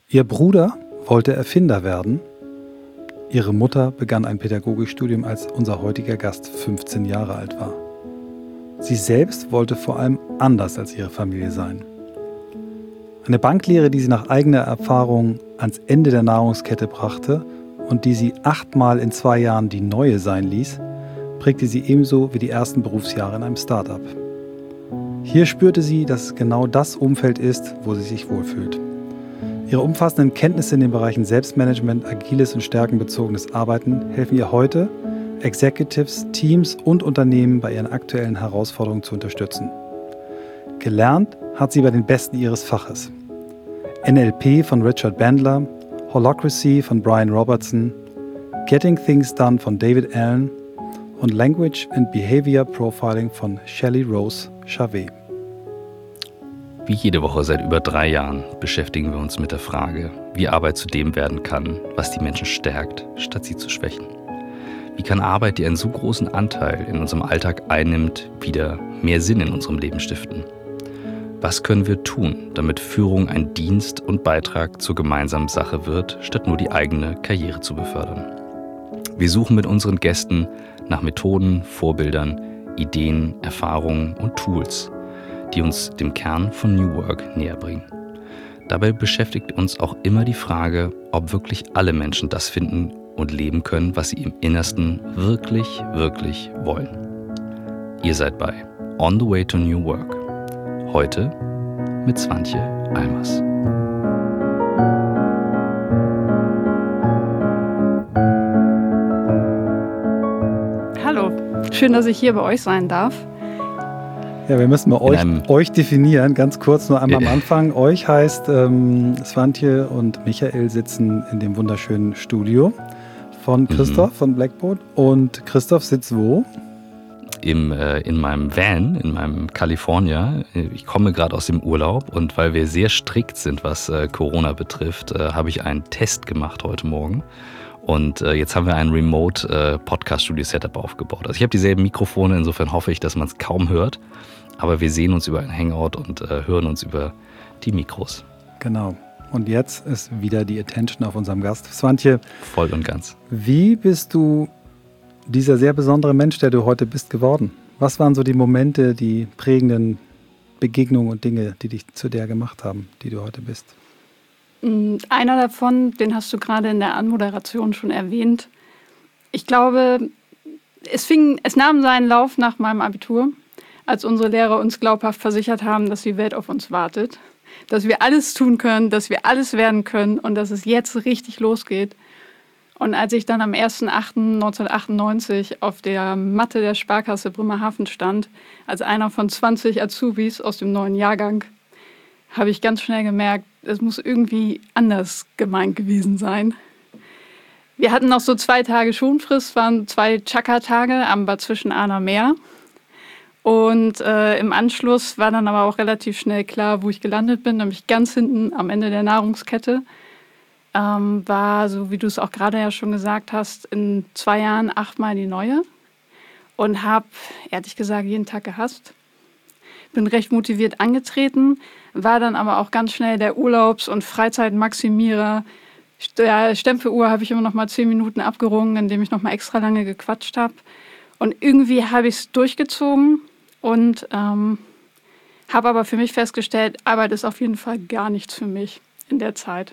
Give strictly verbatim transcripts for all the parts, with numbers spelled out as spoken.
Ihr Bruder wollte Erfinder werden. Ihre Mutter begann ein Pädagogikstudium, als unser heutiger Gast fünfzehn Jahre alt war. Sie selbst wollte vor allem anders als ihre Familie sein. Eine Banklehre, die sie nach eigener Erfahrung ans Ende der Nahrungskette brachte und die sie achtmal in zwei Jahren die neue sein ließ, prägte sie ebenso wie die ersten Berufsjahre in einem Start-up. Hier spürte sie, dass es genau das Umfeld ist, wo sie sich wohlfühlt. Ihre umfassenden Kenntnisse in den Bereichen Selbstmanagement, agiles und stärkenbezogenes Arbeiten helfen ihr heute, Executives, Teams und Unternehmen bei ihren aktuellen Herausforderungen zu unterstützen. Gelernt hat sie bei den Besten ihres Faches. N L P von Richard Bandler, Holacracy von Brian Robertson, Getting Things Done von David Allen und Language and Behavior Profiling von Shelley Rose Chavez. Wie jede Woche seit über drei Jahren beschäftigen wir uns mit der Frage, wie Arbeit zu dem werden kann, was die Menschen stärkt, statt sie zu schwächen. Wie kann Arbeit, die einen so großen Anteil in unserem Alltag einnimmt, wieder mehr Sinn in unserem Leben stiften? Was können wir tun, damit Führung ein Dienst und Beitrag zur gemeinsamen Sache wird, statt nur die eigene Karriere zu befördern? Wir suchen mit unseren Gästen nach Methoden, Vorbildern, Ideen, Erfahrungen und Tools, die uns dem Kern von New Work näher bringen. Dabei beschäftigt uns auch immer die Frage, ob wirklich alle Menschen das finden und leben können, was sie im Innersten wirklich, wirklich wollen. Ihr seid bei On the Way to New Work. Heute mit Swantje Almers. Hallo, schön, dass ich hier bei euch sein darf. Ja, wir müssen mal euch, euch definieren, ganz kurz nur einmal am Anfang. Euch heißt, ähm, Swantje und Michael sitzen in dem wunderschönen Studio von Christoph mhm. von Blackboard. Und Christoph sitzt wo? Im, äh, in meinem Van, in meinem California. Ich komme gerade aus dem Urlaub und weil wir sehr strikt sind, was äh, Corona betrifft, äh, habe ich einen Test gemacht heute Morgen. Und äh, jetzt haben wir ein Remote-Podcast-Studio-Setup aufgebaut. Also ich habe dieselben Mikrofone, insofern hoffe ich, dass man es kaum hört. Aber wir sehen uns über ein Hangout und äh, hören uns über die Mikros. Genau. Und jetzt ist wieder die Attention auf unserem Gast. Swantje. Voll und ganz. Wie bist du dieser sehr besondere Mensch, der du heute bist, geworden? Was waren so die Momente, die prägenden Begegnungen und Dinge, die dich zu der gemacht haben, die du heute bist? Einer davon, den hast du gerade in der Anmoderation schon erwähnt. Ich glaube, es fing, es nahm seinen Lauf nach meinem Abitur, als unsere Lehrer uns glaubhaft versichert haben, dass die Welt auf uns wartet, dass wir alles tun können, dass wir alles werden können und dass es jetzt richtig losgeht. Und als ich dann am ersten achten neunzehnhundertachtundneunzig auf der Matte der Sparkasse Bremerhaven stand, als einer von zwanzig Azubis aus dem neuen Jahrgang, habe ich ganz schnell gemerkt, es muss irgendwie anders gemeint gewesen sein. Wir hatten noch so zwei Tage Schonfrist, waren zwei Chaka-Tage am Bad Zwischenahner Meer. Und äh, im Anschluss war dann aber auch relativ schnell klar, wo ich gelandet bin, nämlich ganz hinten am Ende der Nahrungskette. Ähm, war, so wie du es auch gerade ja schon gesagt hast, in zwei Jahren achtmal die neue und habe, ehrlich gesagt, jeden Tag gehasst. Bin recht motiviert angetreten, war dann aber auch ganz schnell der Urlaubs- und Freizeitmaximierer. Der Stempeluhr habe ich immer noch mal zehn Minuten abgerungen, indem ich noch mal extra lange gequatscht habe. Und irgendwie habe ich es durchgezogen und ähm, habe aber für mich festgestellt, Arbeit ist auf jeden Fall gar nichts für mich in der Zeit.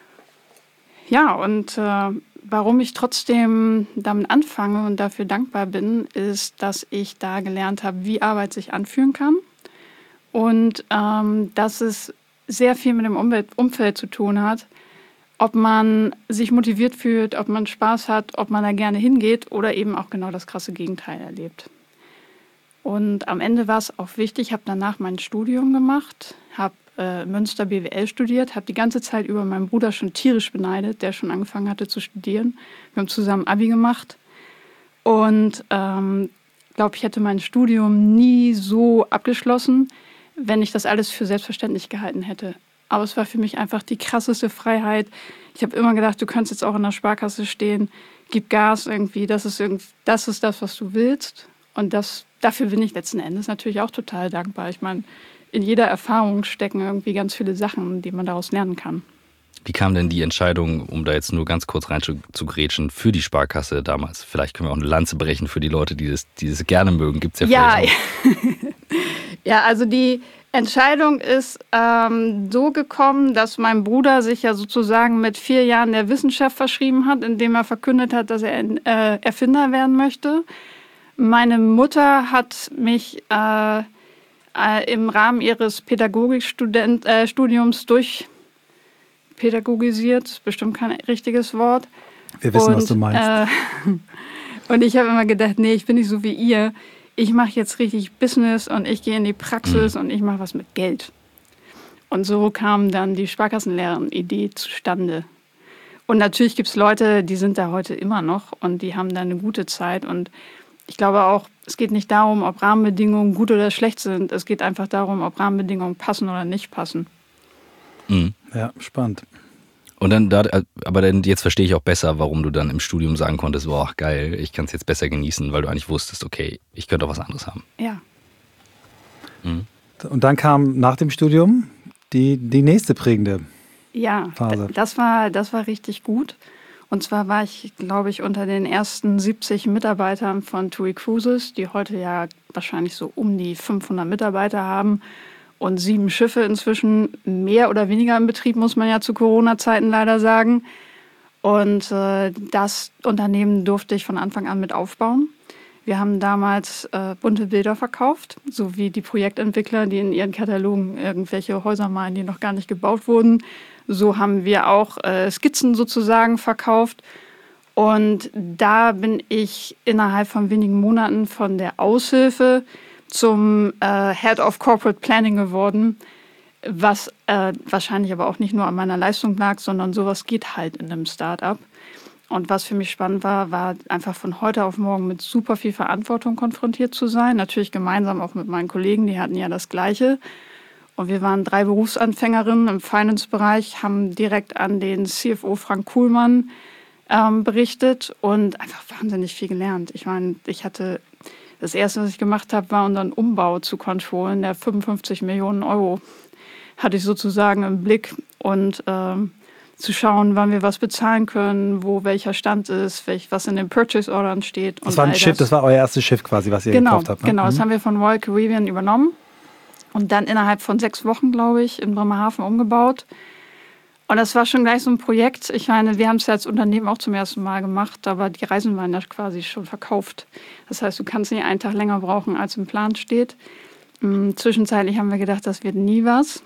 Ja, und äh, warum ich trotzdem damit anfange und dafür dankbar bin, ist, dass ich da gelernt habe, wie Arbeit sich anfühlen kann. Und ähm, dass es sehr viel mit dem Umwelt, Umfeld zu tun hat, ob man sich motiviert fühlt, ob man Spaß hat, ob man da gerne hingeht oder eben auch genau das krasse Gegenteil erlebt. Und am Ende war es auch wichtig, ich habe danach mein Studium gemacht, habe äh, Münster B W L studiert, habe die ganze Zeit über meinen Bruder schon tierisch beneidet, der schon angefangen hatte zu studieren. Wir haben zusammen Abi gemacht und ähm, ich glaube, ich hätte mein Studium nie so abgeschlossen, wenn ich das alles für selbstverständlich gehalten hätte. Aber es war für mich einfach die krasseste Freiheit. Ich habe immer gedacht, du könntest jetzt auch in der Sparkasse stehen, gib Gas irgendwie, das ist, irgendwie, das, ist das, was du willst. Und das, dafür bin ich letzten Endes natürlich auch total dankbar. Ich meine, in jeder Erfahrung stecken irgendwie ganz viele Sachen, die man daraus lernen kann. Wie kam denn die Entscheidung, um da jetzt nur ganz kurz rein zu, zu grätschen, für die Sparkasse damals? Vielleicht können wir auch eine Lanze brechen für die Leute, die das, die das gerne mögen. Gibt es ja vielleicht Ja, ja, also die Entscheidung ist ähm, so gekommen, dass mein Bruder sich ja sozusagen mit vier Jahren der Wissenschaft verschrieben hat, indem er verkündet hat, dass er äh, Erfinder werden möchte. Meine Mutter hat mich äh, äh, im Rahmen ihres Pädagogikstudiums äh, durch pädagogisiert, ist bestimmt kein richtiges Wort. Wir wissen, und, was du meinst. Äh, und ich habe immer gedacht, nee, ich bin nicht so wie ihr. Ich mache jetzt richtig Business und ich gehe in die Praxis mhm. und ich mache was mit Geld. Und so kam dann die Sparkassenlehrerin-Idee zustande. Und natürlich gibt es Leute, die sind da heute immer noch und die haben da eine gute Zeit. Und ich glaube auch, es geht nicht darum, ob Rahmenbedingungen gut oder schlecht sind. Es geht einfach darum, ob Rahmenbedingungen passen oder nicht passen. Mhm. Ja, spannend. Und dann, da, aber dann jetzt verstehe ich auch besser, warum du dann im Studium sagen konntest, boah, geil, ich kann es jetzt besser genießen, weil du eigentlich wusstest, okay, ich könnte auch was anderes haben. Ja. Mhm. Und dann kam nach dem Studium die, die nächste prägende ja, Phase. Das war, das war richtig gut. Und zwar war ich, glaube ich, unter den ersten siebzig Mitarbeitern von TUI Cruises, die heute ja wahrscheinlich so um die fünfhundert Mitarbeiter haben. Und sieben Schiffe inzwischen, mehr oder weniger im Betrieb, muss man ja zu Corona-Zeiten leider sagen. Und äh, das Unternehmen durfte ich von Anfang an mit aufbauen. Wir haben damals äh, bunte Bilder verkauft, so wie die Projektentwickler, die in ihren Katalogen irgendwelche Häuser malen, die noch gar nicht gebaut wurden. So haben wir auch äh, Skizzen sozusagen verkauft. Und da bin ich innerhalb von wenigen Monaten von der Aushilfe zum äh, Head of Corporate Planning geworden, was äh, wahrscheinlich aber auch nicht nur an meiner Leistung lag, sondern sowas geht halt in einem Start-up. Und was für mich spannend war, war einfach von heute auf morgen mit super viel Verantwortung konfrontiert zu sein. Natürlich gemeinsam auch mit meinen Kollegen, die hatten ja das Gleiche. Und wir waren drei Berufsanfängerinnen im Finance-Bereich, haben direkt an den C F O Frank Kuhlmann ähm, berichtet und einfach wahnsinnig viel gelernt. Ich meine, ich hatte Das Erste, was ich gemacht habe, war unseren Umbau zu controllen. Der fünfundfünfzig Millionen Euro hatte ich sozusagen im Blick. Und ähm, zu schauen, wann wir was bezahlen können, wo welcher Stand ist, welch, was in den Purchase-Ordern steht. Das war ein Schiff, das. das war euer erstes Schiff quasi, was ihr genau, gekauft habt. Ne? Genau, mhm. das haben wir von Royal Caribbean übernommen und dann innerhalb von sechs Wochen, glaube ich, in Bremerhaven umgebaut. Und das war schon gleich so ein Projekt. Ich meine, wir haben es ja als Unternehmen auch zum ersten Mal gemacht, aber die Reisen waren ja quasi schon verkauft. Das heißt, du kannst nicht einen Tag länger brauchen, als im Plan steht. Ähm, zwischenzeitlich haben wir gedacht, das wird nie was.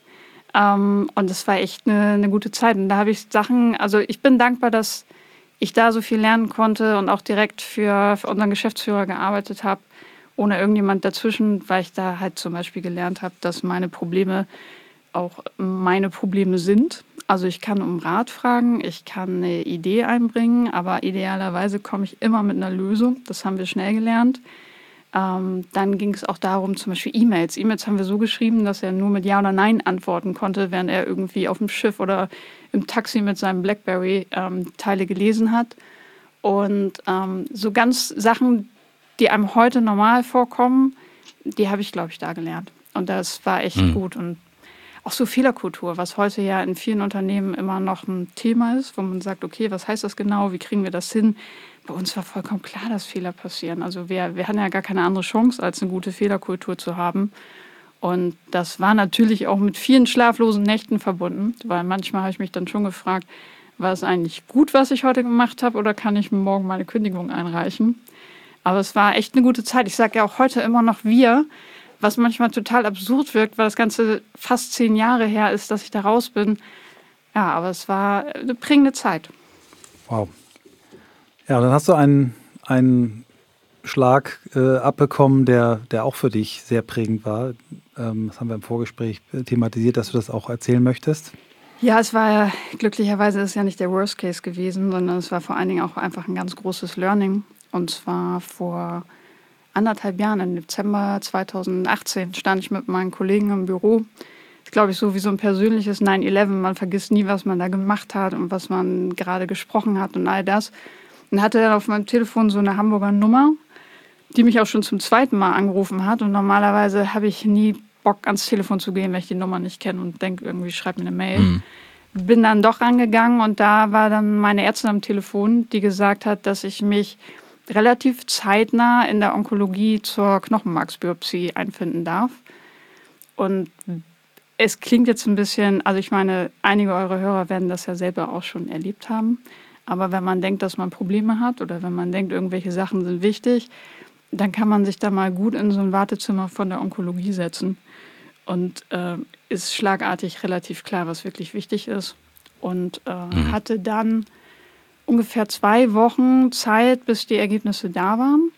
Ähm, und das war echt eine, eine gute Zeit. Und da habe ich Sachen, also ich bin dankbar, dass ich da so viel lernen konnte und auch direkt für, für unseren Geschäftsführer gearbeitet habe, ohne irgendjemand dazwischen, weil ich da halt zum Beispiel gelernt habe, dass meine Probleme auch meine Probleme sind. Also ich kann um Rat fragen, ich kann eine Idee einbringen, aber idealerweise komme ich immer mit einer Lösung. Das haben wir schnell gelernt. Ähm, dann ging es auch darum, zum Beispiel E-Mails. E-Mails haben wir so geschrieben, dass er nur mit Ja oder Nein antworten konnte, während er irgendwie auf dem Schiff oder im Taxi mit seinem Blackberry ähm, Teile gelesen hat. Und ähm, so ganz Sachen, die einem heute normal vorkommen, die habe ich, glaube ich, da gelernt. Und das war echt mhm. gut. Und auch so Fehlerkultur, was heute ja in vielen Unternehmen immer noch ein Thema ist, wo man sagt, okay, was heißt das genau, wie kriegen wir das hin? Bei uns war vollkommen klar, dass Fehler passieren. Also wir, wir hatten ja gar keine andere Chance, als eine gute Fehlerkultur zu haben. Und das war natürlich auch mit vielen schlaflosen Nächten verbunden, weil manchmal habe ich mich dann schon gefragt, war es eigentlich gut, was ich heute gemacht habe, oder kann ich morgen meine Kündigung einreichen? Aber es war echt eine gute Zeit. Ich sage ja auch heute immer noch wir, was manchmal total absurd wirkt, weil das Ganze fast zehn Jahre her ist, dass ich da raus bin. Ja, aber es war eine prägende Zeit. Wow. Ja, dann hast du einen, einen Schlag äh, abbekommen, der, der auch für dich sehr prägend war. Ähm, das haben wir im Vorgespräch thematisiert, dass du das auch erzählen möchtest. Ja, es war ja, glücklicherweise ist es ja nicht der Worst Case gewesen, sondern es war vor allen Dingen auch einfach ein ganz großes Learning. Und zwar vor anderthalb Jahren, im Dezember zweitausendachtzehn, stand ich mit meinen Kollegen im Büro. Das ist, glaube ich, so wie so ein persönliches nine eleven. Man vergisst nie, was man da gemacht hat und was man gerade gesprochen hat und all das. Und hatte dann auf meinem Telefon so eine Hamburger Nummer, die mich auch schon zum zweiten Mal angerufen hat. Und normalerweise habe ich nie Bock, ans Telefon zu gehen, wenn ich die Nummer nicht kenne und denke, irgendwie schreib mir eine Mail. Mhm. bin dann doch rangegangen und da war dann meine Ärztin am Telefon, die gesagt hat, dass ich mich relativ zeitnah in der Onkologie zur Knochenmarksbiopsie einfinden darf. Und es klingt jetzt ein bisschen, also ich meine, einige eurer Hörer werden das ja selber auch schon erlebt haben. Aber wenn man denkt, dass man Probleme hat oder wenn man denkt, irgendwelche Sachen sind wichtig, dann kann man sich da mal gut in so ein Wartezimmer von der Onkologie setzen. Und äh, ist schlagartig relativ klar, was wirklich wichtig ist. Und äh, mhm. hatte dann ungefähr zwei Wochen Zeit, bis die Ergebnisse da waren.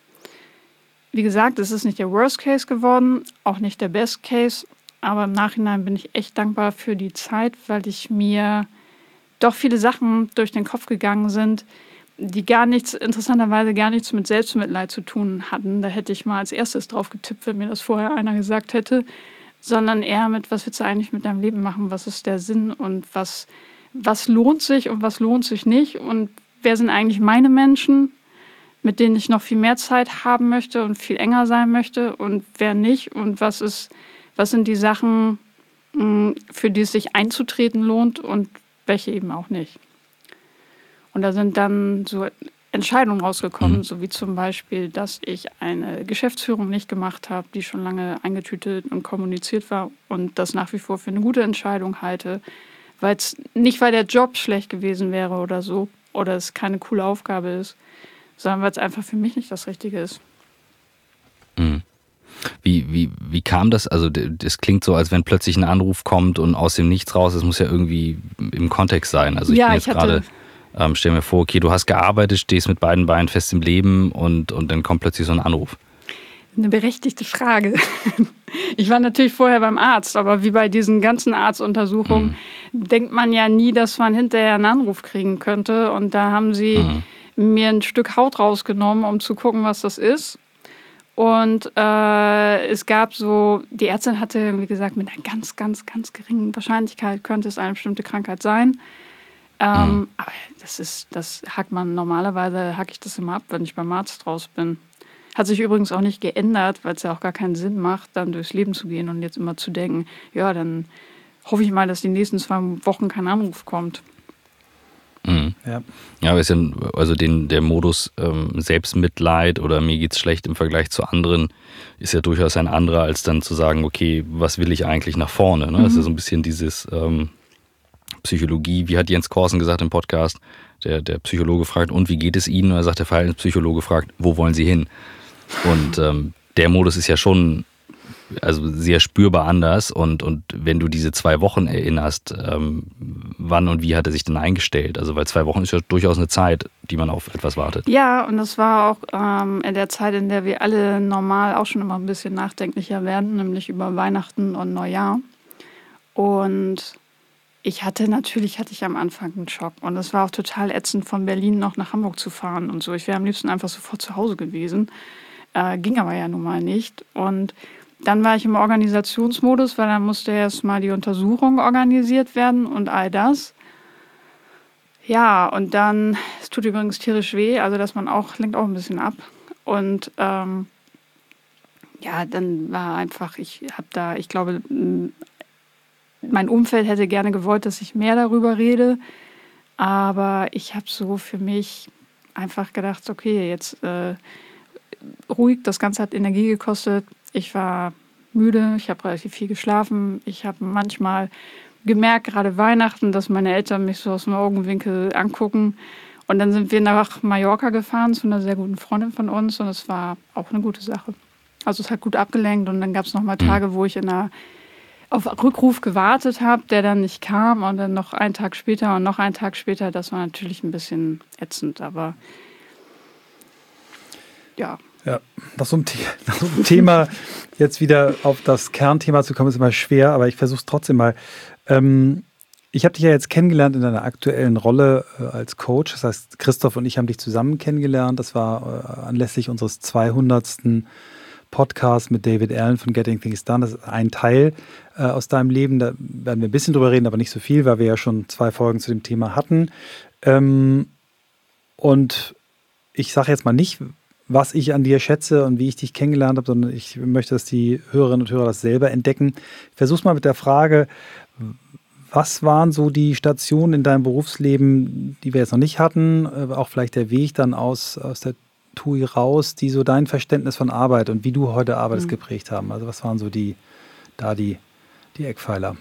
Wie gesagt, es ist nicht der Worst Case geworden, auch nicht der Best Case. Aber im Nachhinein bin ich echt dankbar für die Zeit, weil ich mir doch viele Sachen durch den Kopf gegangen sind, die gar nichts, interessanterweise gar nichts mit Selbstmitleid zu tun hatten. Da hätte ich mal als erstes drauf getippt, wenn mir das vorher einer gesagt hätte. Sondern eher mit, was willst du eigentlich mit deinem Leben machen? Was ist der Sinn und was, was lohnt sich und was lohnt sich nicht? Und wer sind eigentlich meine Menschen, mit denen ich noch viel mehr Zeit haben möchte und viel enger sein möchte und wer nicht? Und was ist, was sind die Sachen, für die es sich einzutreten lohnt und welche eben auch nicht? Und da sind dann so Entscheidungen rausgekommen, mhm. so wie zum Beispiel, dass ich eine Geschäftsführung nicht gemacht habe, die schon lange eingetütet und kommuniziert war und das nach wie vor für eine gute Entscheidung halte, weil es nicht, weil der Job schlecht gewesen wäre oder so oder es keine coole Aufgabe ist, sondern weil es einfach für mich nicht das Richtige ist. Mhm. Wie, wie, wie kam das? Also das klingt so, als wenn plötzlich ein Anruf kommt und aus dem Nichts raus, das muss ja irgendwie im Kontext sein. Also ich ja, bin jetzt ich gerade... Ähm, stell mir vor, okay, du hast gearbeitet, stehst mit beiden Beinen fest im Leben und, und dann kommt plötzlich so ein Anruf. Eine berechtigte Frage. Ich war natürlich vorher beim Arzt, aber wie bei diesen ganzen Arztuntersuchungen mhm. denkt man ja nie, dass man hinterher einen Anruf kriegen könnte. Und da haben sie mhm. mir ein Stück Haut rausgenommen, um zu gucken, was das ist. Und äh, es gab so, die Ärztin hatte, wie gesagt, mit einer ganz, ganz, ganz geringen Wahrscheinlichkeit könnte es eine bestimmte Krankheit sein. Ähm, mhm. Aber das ist, das hackt man normalerweise, hacke ich das immer ab, wenn ich beim Arzt raus bin. Hat sich übrigens auch nicht geändert, weil es ja auch gar keinen Sinn macht, dann durchs Leben zu gehen und jetzt immer zu denken, ja, dann hoffe ich mal, dass die nächsten zwei Wochen kein Anruf kommt. Mhm. Ja, ja, aber ist ja, also den, der Modus ähm, Selbstmitleid oder mir geht's schlecht im Vergleich zu anderen ist ja durchaus ein anderer, als dann zu sagen, okay, was will ich eigentlich nach vorne? Ne? Mhm. Das ist ja so ein bisschen dieses ähm, Psychologie, wie hat Jens Korsen gesagt im Podcast, der, der Psychologe fragt, und wie geht es Ihnen? Und er sagt, der Verhaltenspsychologe fragt, wo wollen Sie hin? Und ähm, der Modus ist ja schon also sehr spürbar anders und, und wenn du diese zwei Wochen erinnerst, ähm, wann und wie hat er sich denn eingestellt? Also weil zwei Wochen ist ja durchaus eine Zeit, die man auf etwas wartet. Ja, und das war auch ähm, in der Zeit, in der wir alle normal auch schon immer ein bisschen nachdenklicher werden, nämlich über Weihnachten und Neujahr. Und ich hatte, natürlich hatte ich am Anfang einen Schock und es war auch total ätzend, von Berlin noch nach Hamburg zu fahren und so. Ich wäre am liebsten einfach sofort zu Hause gewesen, äh, ging aber ja nun mal nicht. Und dann war ich im Organisationsmodus, weil dann musste erst mal die Untersuchung organisiert werden und all das. Ja, und dann, es tut übrigens tierisch weh, also dass man auch, lenkt auch ein bisschen ab. Und ähm, ja, dann war einfach, ich habe da, ich glaube, mein Umfeld hätte gerne gewollt, dass ich mehr darüber rede, aber ich habe so für mich einfach gedacht, okay, jetzt äh, ruhig, das Ganze hat Energie gekostet, ich war müde, ich habe relativ viel geschlafen, ich habe manchmal gemerkt, gerade Weihnachten, dass meine Eltern mich so aus dem Augenwinkel angucken und dann sind wir nach Mallorca gefahren zu einer sehr guten Freundin von uns und es war auch eine gute Sache. Also es hat gut abgelenkt und dann gab es nochmal Tage, wo ich in einer auf Rückruf gewartet habe, der dann nicht kam und dann noch einen Tag später und noch einen Tag später. Das war natürlich ein bisschen ätzend, aber ja. Ja, nach so einem, The- nach so einem Thema jetzt wieder auf das Kernthema zu kommen, ist immer schwer, aber ich versuche es trotzdem mal. Ähm, ich habe dich ja jetzt kennengelernt in deiner aktuellen Rolle äh, als Coach. Das heißt, Christoph und ich haben dich zusammen kennengelernt. Das war äh, anlässlich unseres zweihundertsten Podcast mit David Allen von Getting Things Done. Das ist ein Teil äh, aus deinem Leben. Da werden wir ein bisschen drüber reden, aber nicht so viel, weil wir ja schon zwei Folgen zu dem Thema hatten. Ähm, und ich sage jetzt mal nicht, was ich an dir schätze und wie ich dich kennengelernt habe, sondern ich möchte, dass die Hörerinnen und Hörer das selber entdecken. Ich versuche es mal mit der Frage, Was waren so die Stationen in deinem Berufsleben, die wir jetzt noch nicht hatten, auch vielleicht der Weg dann aus, aus der T U I raus, die so dein Verständnis von Arbeit und wie du heute arbeitest mhm. geprägt haben? Also was waren so die, da die, die Eckpfeiler?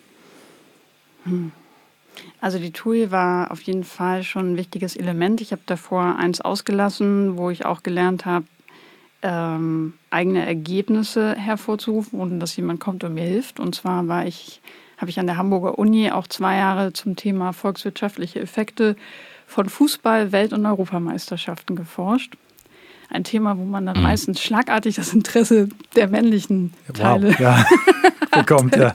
Also die T U I war auf jeden Fall schon ein wichtiges Element. Ich habe davor eins ausgelassen, wo ich auch gelernt habe, ähm, eigene Ergebnisse hervorzurufen, ohne dass jemand kommt und mir hilft. Und zwar war ich, habe ich an der Hamburger Uni auch zwei Jahre zum Thema volkswirtschaftliche Effekte von Fußball-, Welt- und Europameisterschaften geforscht. Ein Thema, wo man dann mhm. meistens schlagartig das Interesse der männlichen wow. Teile ja. bekommt. Ja.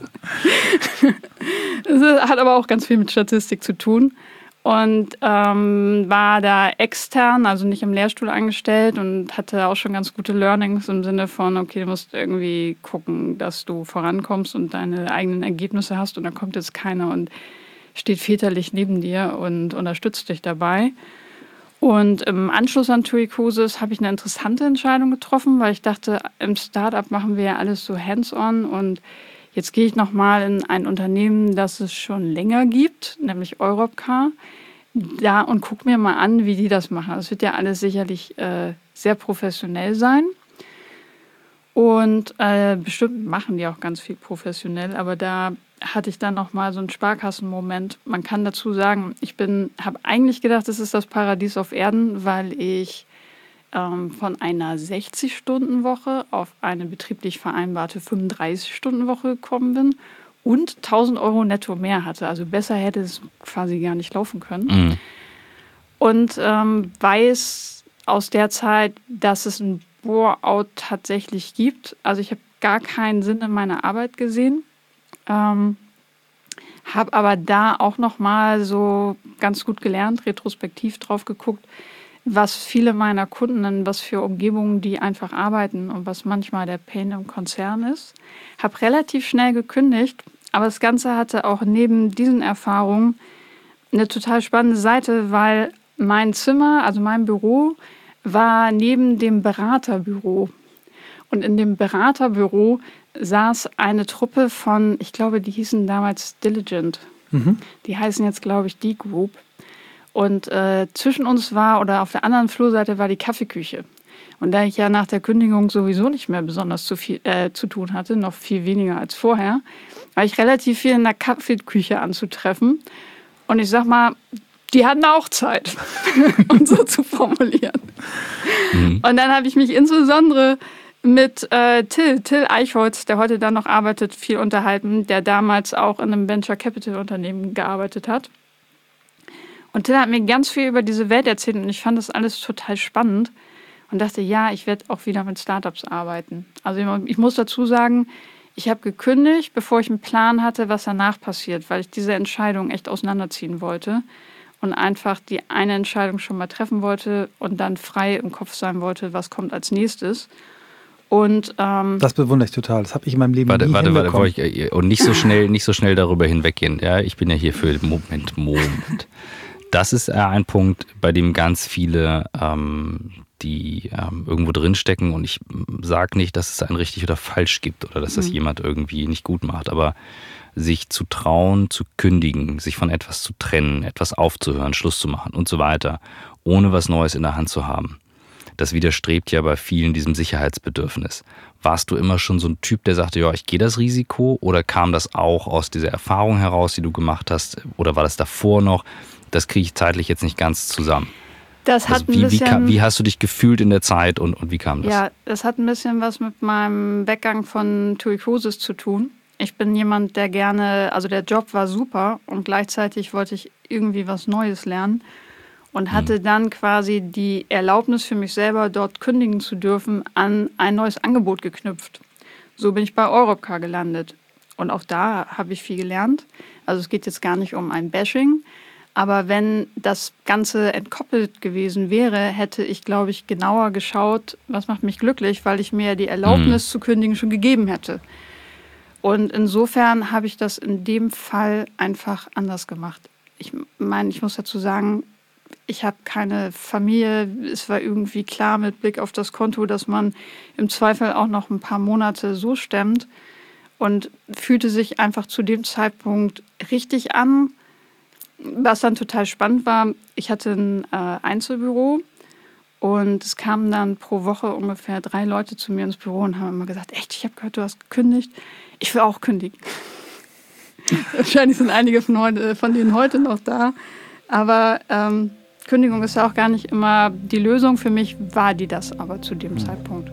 Das hat aber auch ganz viel mit Statistik zu tun. Und ähm, war da extern, also nicht im Lehrstuhl angestellt und hatte auch schon ganz gute Learnings im Sinne von, okay, du musst irgendwie gucken, dass du vorankommst und deine eigenen Ergebnisse hast und da kommt jetzt keiner und steht väterlich neben dir und unterstützt dich dabei. Und im Anschluss an T U I Cruises habe ich eine interessante Entscheidung getroffen, weil ich dachte, im Startup machen wir ja alles so hands-on und jetzt gehe ich nochmal in ein Unternehmen, das es schon länger gibt, nämlich Europcar, da und gucke mir mal an, wie die das machen. Das wird ja alles sicherlich äh, sehr professionell sein. Und äh, bestimmt machen die auch ganz viel professionell, aber da hatte ich dann nochmal so einen Sparkassenmoment. Man kann dazu sagen, ich bin, habe eigentlich gedacht, das ist das Paradies auf Erden, weil ich ähm, von einer sechzig-Stunden-Woche auf eine betrieblich vereinbarte fünfunddreißig-Stunden-Woche gekommen bin und tausend Euro netto mehr hatte. Also besser hätte es quasi gar nicht laufen können. Mhm. Und ähm, weiß aus der Zeit, dass es ein Bore-out tatsächlich gibt. Also ich habe gar keinen Sinn in meiner Arbeit gesehen. Ähm, habe aber da auch noch mal so ganz gut gelernt, retrospektiv drauf geguckt, was viele meiner Kunden, in was für Umgebungen die einfach arbeiten und was manchmal der Pain im Konzern ist. Habe relativ schnell gekündigt, aber das Ganze hatte auch neben diesen Erfahrungen eine total spannende Seite, weil mein Zimmer, also mein Büro, war neben dem Beraterbüro. Und in dem Beraterbüro saß eine Truppe von, ich glaube, die hießen damals Diligent. Mhm. Die heißen jetzt, glaube ich, die Group. Und äh, zwischen uns war, oder auf der anderen Flurseite war die Kaffeeküche. Und da ich ja nach der Kündigung sowieso nicht mehr besonders zu viel äh, zu tun hatte, noch viel weniger als vorher, war ich relativ viel in der Kaffeeküche anzutreffen. Und ich sag mal, die hatten auch Zeit, um so zu formulieren. Mhm. Und dann habe ich mich insbesondere mit äh, Till, Till Eichholz, der heute da noch arbeitet, viel unterhalten, der damals auch in einem Venture Capital Unternehmen gearbeitet hat. Und Till hat mir ganz viel über diese Welt erzählt und ich fand das alles total spannend und dachte, ja, ich werde auch wieder mit Startups arbeiten. Also ich muss dazu sagen, ich habe gekündigt, bevor ich einen Plan hatte, was danach passiert, weil ich diese Entscheidung echt auseinanderziehen wollte und einfach die eine Entscheidung schon mal treffen wollte und dann frei im Kopf sein wollte, was kommt als nächstes. Und, ähm, das bewundere ich total. Das habe ich in meinem Leben warte, nie warte, hinbekommen. Warte, warte. Und nicht so schnell, nicht so schnell darüber hinweggehen. Ja, ich bin ja hier für Moment, Moment. Das ist ein Punkt, bei dem ganz viele, ähm, die ähm, irgendwo drinstecken, und ich sage nicht, dass es ein richtig oder falsch gibt oder dass das mhm. jemand irgendwie nicht gut macht, aber sich zu trauen, zu kündigen, sich von etwas zu trennen, etwas aufzuhören, Schluss zu machen und so weiter, ohne was Neues in der Hand zu haben. Das widerstrebt ja bei vielen diesem Sicherheitsbedürfnis. Warst du immer schon so ein Typ, der sagte, ja, ich gehe das Risiko, oder kam das auch aus dieser Erfahrung heraus, die du gemacht hast, oder war das davor noch? Das kriege ich zeitlich jetzt nicht ganz zusammen. Das hat also wie, ein bisschen, wie, kam, wie hast du dich gefühlt in der Zeit und, und wie kam das? Ja, das hat ein bisschen was mit meinem Weggang von T U I Cruises zu tun. Ich bin jemand, der gerne, also der Job war super und gleichzeitig wollte ich irgendwie was Neues lernen und hatte hm. dann quasi die Erlaubnis für mich selber, dort kündigen zu dürfen, an ein neues Angebot geknüpft. So bin ich bei Europcar gelandet. Und auch da habe ich viel gelernt. Also es geht jetzt gar nicht um ein Bashing, aber wenn das Ganze entkoppelt gewesen wäre, hätte ich, glaube ich, genauer geschaut, was macht mich glücklich, weil ich mir die Erlaubnis mhm. zu kündigen schon gegeben hätte. Und insofern habe ich das in dem Fall einfach anders gemacht. Ich meine, ich muss dazu sagen, ich habe keine Familie. Es war irgendwie klar mit Blick auf das Konto, dass man im Zweifel auch noch ein paar Monate so stemmt. und fühlte sich einfach zu dem Zeitpunkt richtig an. Was dann total spannend war, ich hatte ein äh, Einzelbüro und es kamen dann pro Woche ungefähr drei Leute zu mir ins Büro und haben immer gesagt, echt, ich habe gehört, du hast gekündigt, ich will auch kündigen. Wahrscheinlich sind einige von, heute, von denen heute noch da, aber ähm, Kündigung ist ja auch gar nicht immer die Lösung. Für mich war die das aber zu dem mhm. Zeitpunkt.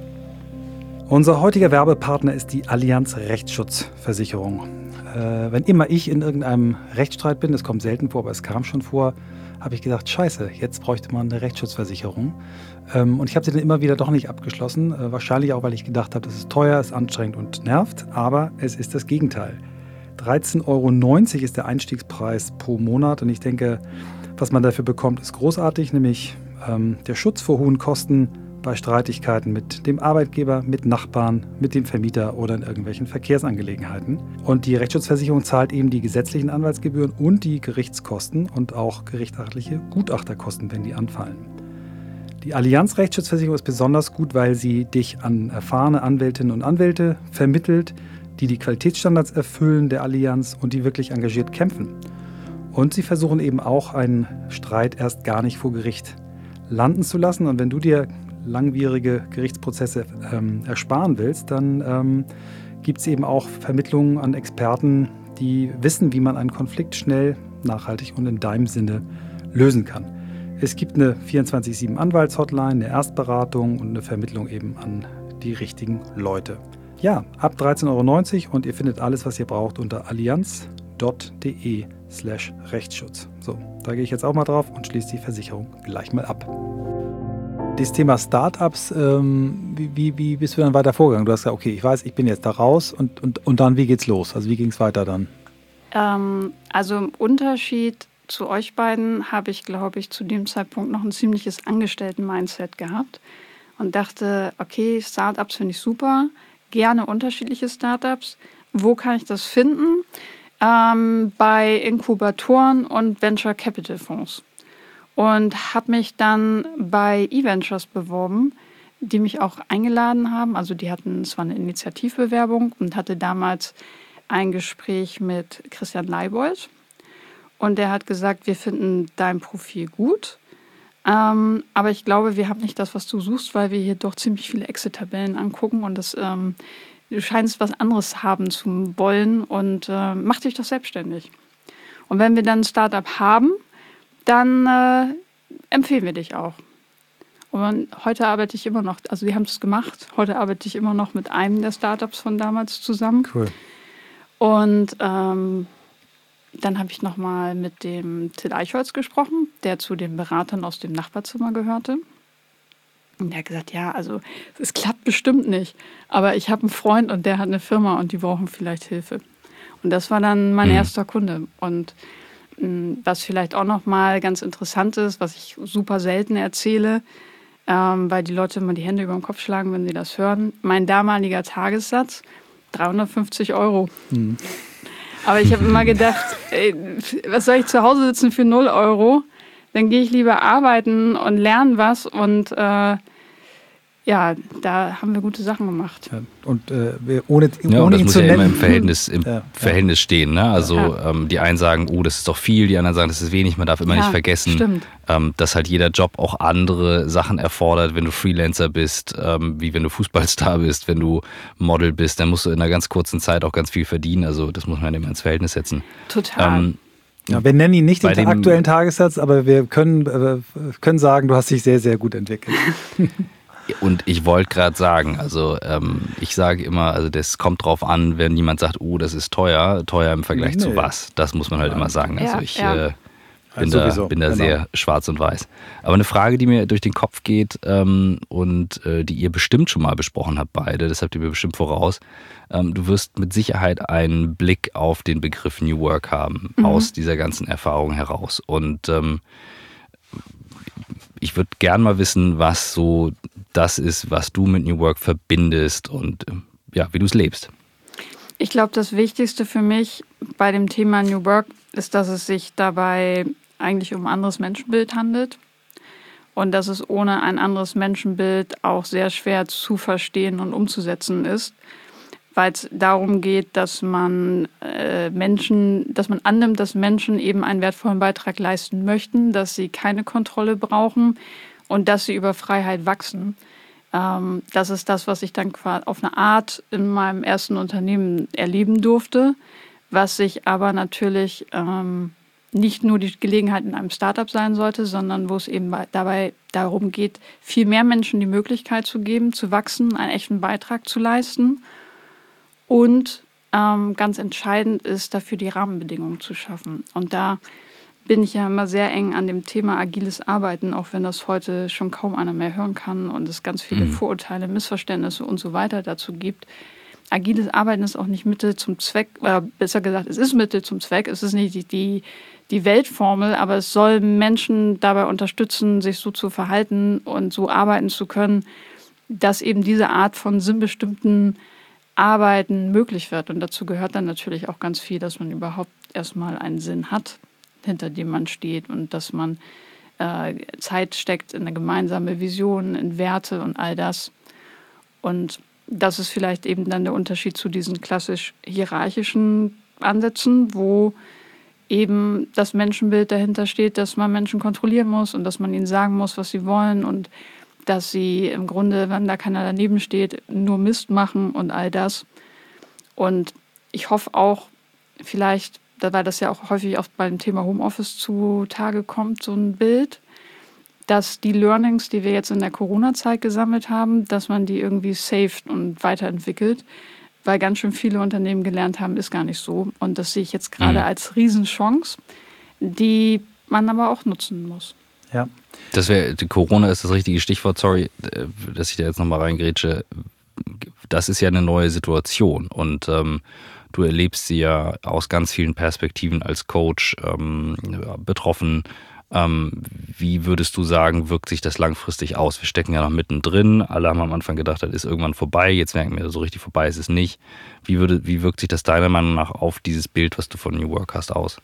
Unser heutiger Werbepartner ist die Allianz Rechtsschutzversicherung. Äh, wenn immer ich in irgendeinem Rechtsstreit bin, das kommt selten vor, aber es kam schon vor, habe ich gedacht, scheiße, jetzt bräuchte man eine Rechtsschutzversicherung. Ähm, und ich habe sie dann immer wieder doch nicht abgeschlossen. Äh, wahrscheinlich auch, weil ich gedacht habe, das ist teuer, ist anstrengend und nervt. Aber es ist das Gegenteil. dreizehn Euro neunzig ist der Einstiegspreis pro Monat. Und ich denke, was man dafür bekommt, ist großartig, nämlich ähm, der Schutz vor hohen Kosten bei Streitigkeiten mit dem Arbeitgeber, mit Nachbarn, mit dem Vermieter oder in irgendwelchen Verkehrsangelegenheiten. Und die Rechtsschutzversicherung zahlt eben die gesetzlichen Anwaltsgebühren und die Gerichtskosten und auch gerichtliche Gutachterkosten, wenn die anfallen. Die Allianz Rechtsschutzversicherung ist besonders gut, weil sie dich an erfahrene Anwältinnen und Anwälte vermittelt, die die Qualitätsstandards erfüllen der Allianz und die wirklich engagiert kämpfen. Und sie versuchen eben auch, einen Streit erst gar nicht vor Gericht landen zu lassen. Und wenn du dir langwierige Gerichtsprozesse ähm, ersparen willst, dann ähm, gibt es eben auch Vermittlungen an Experten, die wissen, wie man einen Konflikt schnell, nachhaltig und in deinem Sinne lösen kann. Es gibt eine vierundzwanzig sieben Anwaltshotline, eine Erstberatung und eine Vermittlung eben an die richtigen Leute. Ja, ab dreizehn Euro neunzig und ihr findet alles, was ihr braucht unter allianz punkt de slash Rechtsschutz. So, da gehe ich jetzt auch mal drauf und schließe die Versicherung gleich mal ab. Das Thema Startups, ähm, wie, wie, wie bist du dann weiter vorgegangen? Du hast gesagt, okay, ich weiß, ich bin jetzt da raus und, und, und dann, wie geht's los? Also wie ging es weiter dann? Ähm, also im Unterschied zu euch beiden habe ich, glaube ich, zu dem Zeitpunkt noch ein ziemliches Angestellten-Mindset gehabt und dachte, okay, Startups finde ich super, gerne unterschiedliche Startups. Wo kann ich das finden? Ähm, bei Inkubatoren und Venture Capital Fonds. Und habe mich dann bei eVentures beworben, die mich auch eingeladen haben. Also die hatten, es war eine Initiativbewerbung und hatte damals ein Gespräch mit Christian Leibold. Und der hat gesagt, wir finden dein Profil gut. Ähm, aber ich glaube, wir haben nicht das, was du suchst, weil wir hier doch ziemlich viele Exit-Tabellen angucken. Und das, ähm, du scheinst was anderes haben zu wollen und äh, mach dich doch selbstständig. Und wenn wir dann ein Startup haben, dann äh, empfehlen wir dich auch. Und heute arbeite ich immer noch, also die haben es gemacht, heute arbeite ich immer noch mit einem der Startups von damals zusammen. Cool. Und ähm, dann habe ich nochmal mit dem Till Eichholz gesprochen, der zu den Beratern aus dem Nachbarzimmer gehörte. Und der hat gesagt, ja, also es klappt bestimmt nicht, aber ich habe einen Freund und der hat eine Firma und die brauchen vielleicht Hilfe. Und das war dann mein mhm. erster Kunde. Und was vielleicht auch nochmal ganz interessant ist, was ich super selten erzähle, ähm, weil die Leute immer die Hände über den Kopf schlagen, wenn sie das hören. Mein damaliger Tagessatz, dreihundertfünfzig Euro. Mhm. Aber ich habe immer gedacht, ey, was soll ich zu Hause sitzen für null Euro? Dann gehe ich lieber arbeiten und lerne was und äh, ja, da haben wir gute Sachen gemacht. Ja, und äh, ohne, ja, ohne und das ihn muss zu ja nennen. immer im Verhältnis, im ja, Verhältnis stehen. Ne? Also ja. ähm, die einen sagen, oh, das ist doch viel, die anderen sagen, das ist wenig. Man darf immer ja, nicht vergessen, ähm, dass halt jeder Job auch andere Sachen erfordert. Wenn du Freelancer bist, ähm, wie wenn du Fußballstar bist, wenn du Model bist, dann musst du in einer ganz kurzen Zeit auch ganz viel verdienen. Also das muss man immer ins Verhältnis setzen. Total. Ähm, Ja, wir nennen ihn nicht Bei den dem, aktuellen Tagessatz, aber wir können, äh, können sagen, du hast dich sehr, sehr gut entwickelt. Und ich wollte gerade sagen, also ähm, ich sage immer, also das kommt drauf an, wenn jemand sagt, oh, das ist teuer, teuer im Vergleich nee. zu was. Das muss man halt ja. immer sagen. Also ja, ich ja. äh, bin, ja, da, sowieso, bin da genau. sehr schwarz und weiß. Aber eine Frage, die mir durch den Kopf geht ähm, und äh, die ihr bestimmt schon mal besprochen habt beide, das habt ihr mir bestimmt voraus. Ähm, du wirst mit Sicherheit einen Blick auf den Begriff New Work haben, mhm. aus dieser ganzen Erfahrung heraus. Und ähm, ich würde gern mal wissen, was so das ist, was du mit New Work verbindest und ja, wie du es lebst. Ich glaube, das Wichtigste für mich bei dem Thema New Work ist, dass es sich dabei eigentlich um ein anderes Menschenbild handelt und dass es ohne ein anderes Menschenbild auch sehr schwer zu verstehen und umzusetzen ist, weil es darum geht, dass man äh, Menschen, dass man annimmt, dass Menschen eben einen wertvollen Beitrag leisten möchten, dass sie keine Kontrolle brauchen und dass sie über Freiheit wachsen. Ähm, das ist das, was ich dann quasi auf eine Art in meinem ersten Unternehmen erleben durfte, was sich aber natürlich ähm, nicht nur die Gelegenheit in einem Startup sein sollte, sondern wo es eben dabei darum geht, viel mehr Menschen die Möglichkeit zu geben, zu wachsen, einen echten Beitrag zu leisten. Und ähm, ganz entscheidend ist, dafür die Rahmenbedingungen zu schaffen. Und da bin ich ja immer sehr eng an dem Thema agiles Arbeiten, auch wenn das heute schon kaum einer mehr hören kann und es ganz viele mhm. Vorurteile, Missverständnisse und so weiter dazu gibt. Agiles Arbeiten ist auch nicht Mittel zum Zweck, oder besser gesagt, es ist Mittel zum Zweck, es ist nicht die, die die Weltformel, aber es soll Menschen dabei unterstützen, sich so zu verhalten und so arbeiten zu können, dass eben diese Art von sinnbestimmten Arbeiten möglich wird. Und dazu gehört dann natürlich auch ganz viel, dass man überhaupt erstmal einen Sinn hat, hinter dem man steht und dass man äh, Zeit steckt in eine gemeinsame Vision, in Werte und all das. Und das ist vielleicht eben dann der Unterschied zu diesen klassisch hierarchischen Ansätzen, wo eben das Menschenbild dahinter steht, dass man Menschen kontrollieren muss und dass man ihnen sagen muss, was sie wollen und dass sie im Grunde, wenn da keiner daneben steht, nur Mist machen und all das. Und ich hoffe auch, vielleicht, weil das ja auch häufig oft beim Thema Homeoffice zutage kommt, so ein Bild, dass die Learnings, die wir jetzt in der Corona-Zeit gesammelt haben, dass man die irgendwie saved und weiterentwickelt, weil ganz schön viele Unternehmen gelernt haben, ist gar nicht so. Und das sehe ich jetzt gerade mhm. als Riesenchance, die man aber auch nutzen muss. Ja. Das wäre, Corona ist das richtige Stichwort, sorry, dass ich da jetzt nochmal reingrätsche. Das ist ja eine neue Situation und ähm, du erlebst sie ja aus ganz vielen Perspektiven als Coach ähm, betroffen. Ähm, wie würdest du sagen, wirkt sich das langfristig aus? Wir stecken ja noch mittendrin. Alle haben am Anfang gedacht, das ist irgendwann vorbei. Jetzt merken wir, so richtig vorbei ist es nicht. Wie, würde, wie wirkt sich das deiner Meinung nach auf dieses Bild, was du von New Work hast, aus?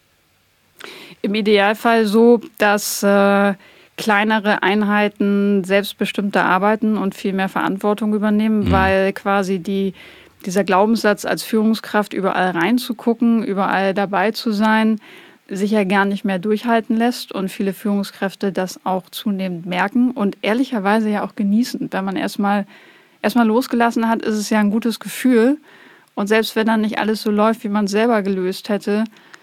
Im Idealfall so, dass äh, kleinere Einheiten selbstbestimmter arbeiten und viel mehr Verantwortung übernehmen, mhm. weil quasi die, dieser Glaubenssatz, als Führungskraft überall reinzugucken, überall dabei zu sein, sich ja gar nicht mehr durchhalten lässt und viele Führungskräfte das auch zunehmend merken und ehrlicherweise ja auch genießen. Wenn man erstmal erstmal losgelassen hat, ist es ja ein gutes Gefühl. Und selbst wenn dann nicht alles so läuft, wie man es selber gelöst hätte,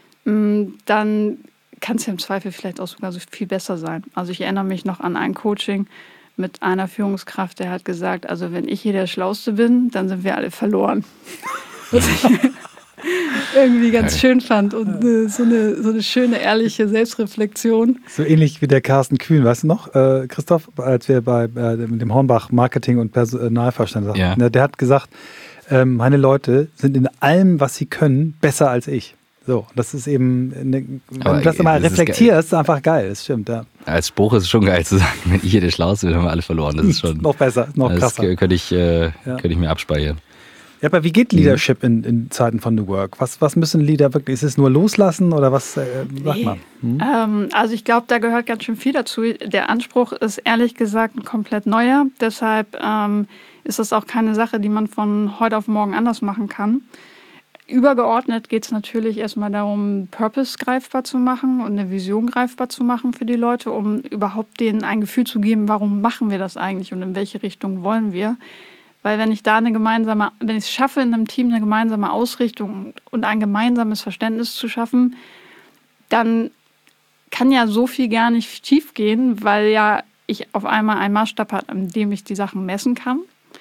dann kann es ja im Zweifel vielleicht auch sogar so viel besser sein. Also ich erinnere mich noch an ein Coaching mit einer Führungskraft, der hat gesagt, also wenn ich hier der Schlauste bin, dann sind wir alle verloren. Was ich irgendwie ganz schön fand und äh, so, eine, so eine schöne, ehrliche Selbstreflexion. So ähnlich wie der Carsten Kühn, weißt du noch, äh, Christoph, als wir bei äh, dem Hornbach Marketing und Personalvorstand sagten, ja. ne, der hat gesagt, äh, meine Leute sind in allem, was sie können, besser als ich. So, das ist eben, eine, wenn Aber du das mal das reflektierst, ist einfach geil, das stimmt, ja. Als Spruch ist es schon geil zu sagen, wenn ich hier der Schlauste bin, haben wir alle verloren. Das ist schon noch besser, noch krasser. Das könnte ich, äh, ja. könnte ich mir abspeichern. Ja, aber wie geht Leadership in, in Zeiten von New Work? Was, was müssen Leader wirklich, ist es nur loslassen oder was äh, sagt man? Hm? Ähm, also ich glaube, da gehört ganz schön viel dazu. Der Anspruch ist ehrlich gesagt ein komplett neuer. Deshalb ähm, ist das auch keine Sache, die man von heute auf morgen anders machen kann. Übergeordnet geht es natürlich erstmal darum, Purpose greifbar zu machen und eine Vision greifbar zu machen für die Leute, um überhaupt denen ein Gefühl zu geben, warum machen wir das eigentlich und in welche Richtung wollen wir. Weil wenn ich da eine gemeinsame, wenn ich es schaffe, in einem Team eine gemeinsame Ausrichtung und ein gemeinsames Verständnis zu schaffen, dann kann ja so viel gar nicht schief gehen, weil ja ich auf einmal einen Maßstab habe, an dem ich die Sachen messen kann.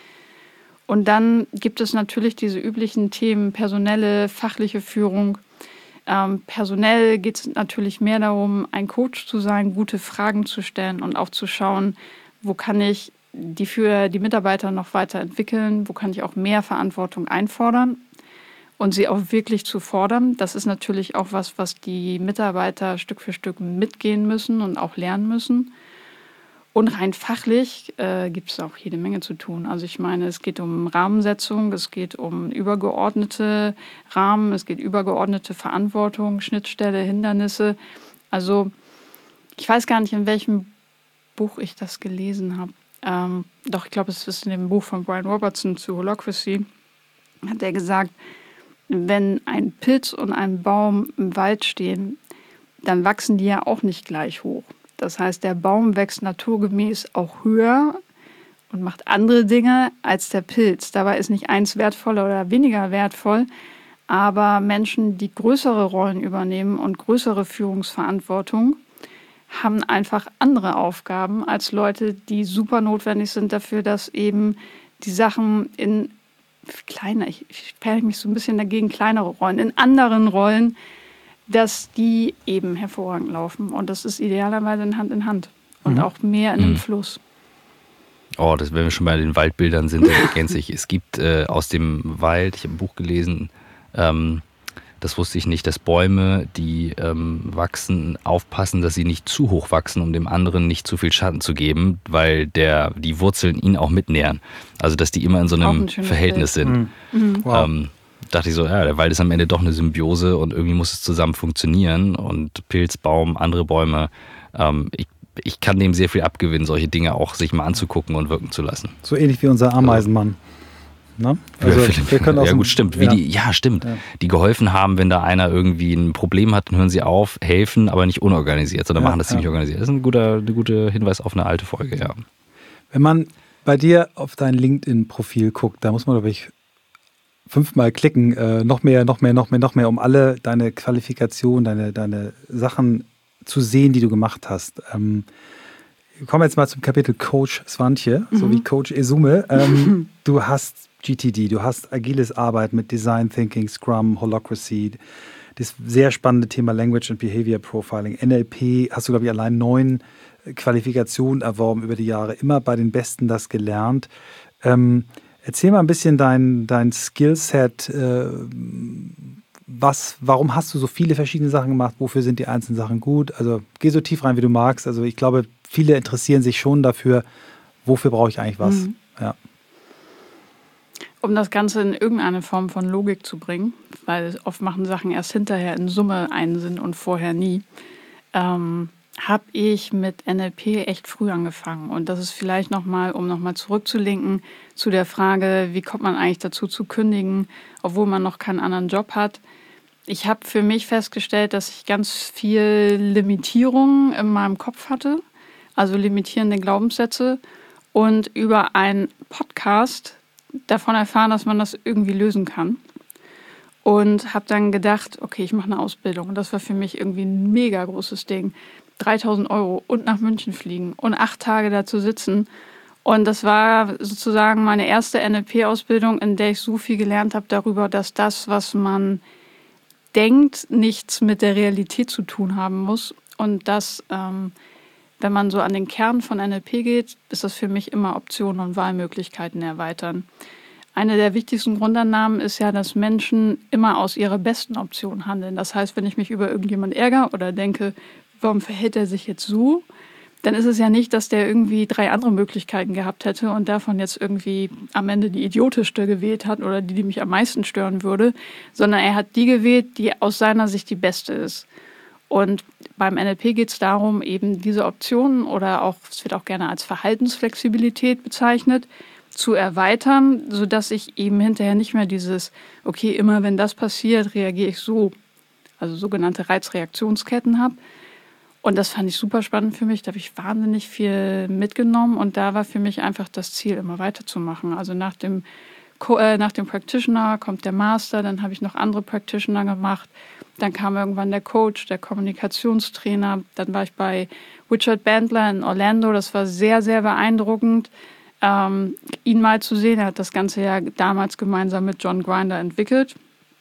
Und dann gibt es natürlich diese üblichen Themen, personelle, fachliche Führung. Ähm, personell geht es natürlich mehr darum, ein Coach zu sein, gute Fragen zu stellen und auch zu schauen, wo kann ich die für die Mitarbeiter noch weiterentwickeln, wo kann ich auch mehr Verantwortung einfordern und sie auch wirklich zu fordern. Das ist natürlich auch was, was die Mitarbeiter Stück für Stück mitgehen müssen und auch lernen müssen. Und rein fachlich äh, gibt es auch jede Menge zu tun. Also ich meine, es geht um Rahmensetzung, es geht um übergeordnete Rahmen, es geht übergeordnete Verantwortung, Schnittstelle, Hindernisse. Also ich weiß gar nicht, in welchem Buch ich das gelesen habe. Ähm, doch, ich glaube, es ist in dem Buch von Brian Robertson zu Holacracy. hat er gesagt, wenn ein Pilz und ein Baum im Wald stehen, dann wachsen die ja auch nicht gleich hoch. Das heißt, der Baum wächst naturgemäß auch höher und macht andere Dinge als der Pilz. Dabei ist nicht eins wertvoller oder weniger wertvoll, aber Menschen, die größere Rollen übernehmen und größere Führungsverantwortung, haben einfach andere Aufgaben als Leute, die super notwendig sind dafür, dass eben die Sachen in kleiner, ich sperre mich so ein bisschen dagegen, kleinere Rollen, in anderen Rollen, dass die eben hervorragend laufen. Und das ist idealerweise in Hand in Hand und mhm. auch mehr in einem mhm. Fluss. Oh, das, wenn wir schon bei den Waldbildern sind, dann ergänze ich. Es gibt äh, aus dem Wald, ich habe ein Buch gelesen, ähm, das wusste ich nicht, dass Bäume, die ähm, wachsen, aufpassen, dass sie nicht zu hoch wachsen, um dem anderen nicht zu viel Schatten zu geben, weil der, die Wurzeln ihn auch mitnähren. Also, dass die immer in so einem ein Verhältnis Bild. sind. Mhm. Wow. Ähm, dachte ich so, ja, der Wald ist am Ende doch eine Symbiose und irgendwie muss es zusammen funktionieren. Und Pilz, Baum, andere Bäume, ähm, ich, ich kann dem sehr viel abgewinnen, solche Dinge auch sich mal anzugucken und wirken zu lassen. So ähnlich wie unser Ameisenmann. Ne? Also ja, wir können ja gut, stimmt. Wie ja. Die, ja, stimmt. Ja. Die geholfen haben, wenn da einer irgendwie ein Problem hat, dann hören sie auf, helfen, aber nicht unorganisiert, sondern ja, machen das ziemlich ja. organisiert. Das ist ein guter, ein guter Hinweis auf eine alte Folge, ja. Wenn man bei dir auf dein LinkedIn-Profil guckt, da muss man, glaube ich, fünfmal klicken, äh, noch mehr, noch mehr, noch mehr, noch mehr, um alle deine Qualifikationen, deine, deine Sachen zu sehen, die du gemacht hast. Ähm, wir kommen jetzt mal zum Kapitel Coach Swantje, mhm. so wie Coach Esume. Ähm, du hast G T D, du hast agiles Arbeiten mit Design Thinking, Scrum, Holacracy, das sehr spannende Thema Language and Behavior Profiling, N L P, hast du, glaube ich, allein neun Qualifikationen erworben über die Jahre, immer bei den Besten das gelernt. Ähm, erzähl mal ein bisschen dein, dein Skillset, äh, was, warum hast du so viele verschiedene Sachen gemacht, wofür sind die einzelnen Sachen gut? Also geh so tief rein, wie du magst. Also ich glaube, viele interessieren sich schon dafür, wofür brauche ich eigentlich was? Mhm. Ja. Um das Ganze in irgendeine Form von Logik zu bringen, weil oft machen Sachen erst hinterher in Summe einen Sinn und vorher nie, ähm, habe ich mit N L P echt früh angefangen. Und das ist vielleicht nochmal, um nochmal zurückzulinken zu der Frage, wie kommt man eigentlich dazu zu kündigen, obwohl man noch keinen anderen Job hat. Ich habe für mich festgestellt, dass ich ganz viel Limitierungen in meinem Kopf hatte, also limitierende Glaubenssätze, und über einen Podcast davon erfahren, dass man das irgendwie lösen kann. Und habe dann gedacht, okay, ich mache eine Ausbildung. Und das war für mich irgendwie ein mega großes Ding. dreitausend Euro und nach München fliegen und acht Tage dazu sitzen. Und das war sozusagen meine erste N L P-Ausbildung, in der ich so viel gelernt habe darüber, dass das, was man denkt, nichts mit der Realität zu tun haben muss. Und dass, ähm, wenn man so an den Kern von N L P geht, ist das für mich immer Optionen und Wahlmöglichkeiten erweitern. Eine der wichtigsten Grundannahmen ist ja, dass Menschen immer aus ihrer besten Option handeln. Das heißt, wenn ich mich über irgendjemand ärgere oder denke, warum verhält er sich jetzt so, dann ist es ja nicht, dass der irgendwie drei andere Möglichkeiten gehabt hätte und davon jetzt irgendwie am Ende die idiotischste gewählt hat oder die, die mich am meisten stören würde, sondern er hat die gewählt, die aus seiner Sicht die beste ist. Und beim N L P geht es darum, eben diese Optionen oder auch, es wird auch gerne als Verhaltensflexibilität bezeichnet, zu erweitern, sodass ich eben hinterher nicht mehr dieses, okay, immer wenn das passiert, reagiere ich so, also sogenannte Reizreaktionsketten habe. Und das fand ich super spannend für mich, da habe ich wahnsinnig viel mitgenommen und da war für mich einfach das Ziel, immer weiterzumachen. Also nach dem, äh, nach dem Practitioner kommt der Master, dann habe ich noch andere Practitioner gemacht, dann kam irgendwann der Coach, der Kommunikationstrainer, dann war ich bei Richard Bandler in Orlando, das war sehr, sehr beeindruckend, ähm, ihn mal zu sehen. Er hat das Ganze ja damals gemeinsam mit John Grinder entwickelt.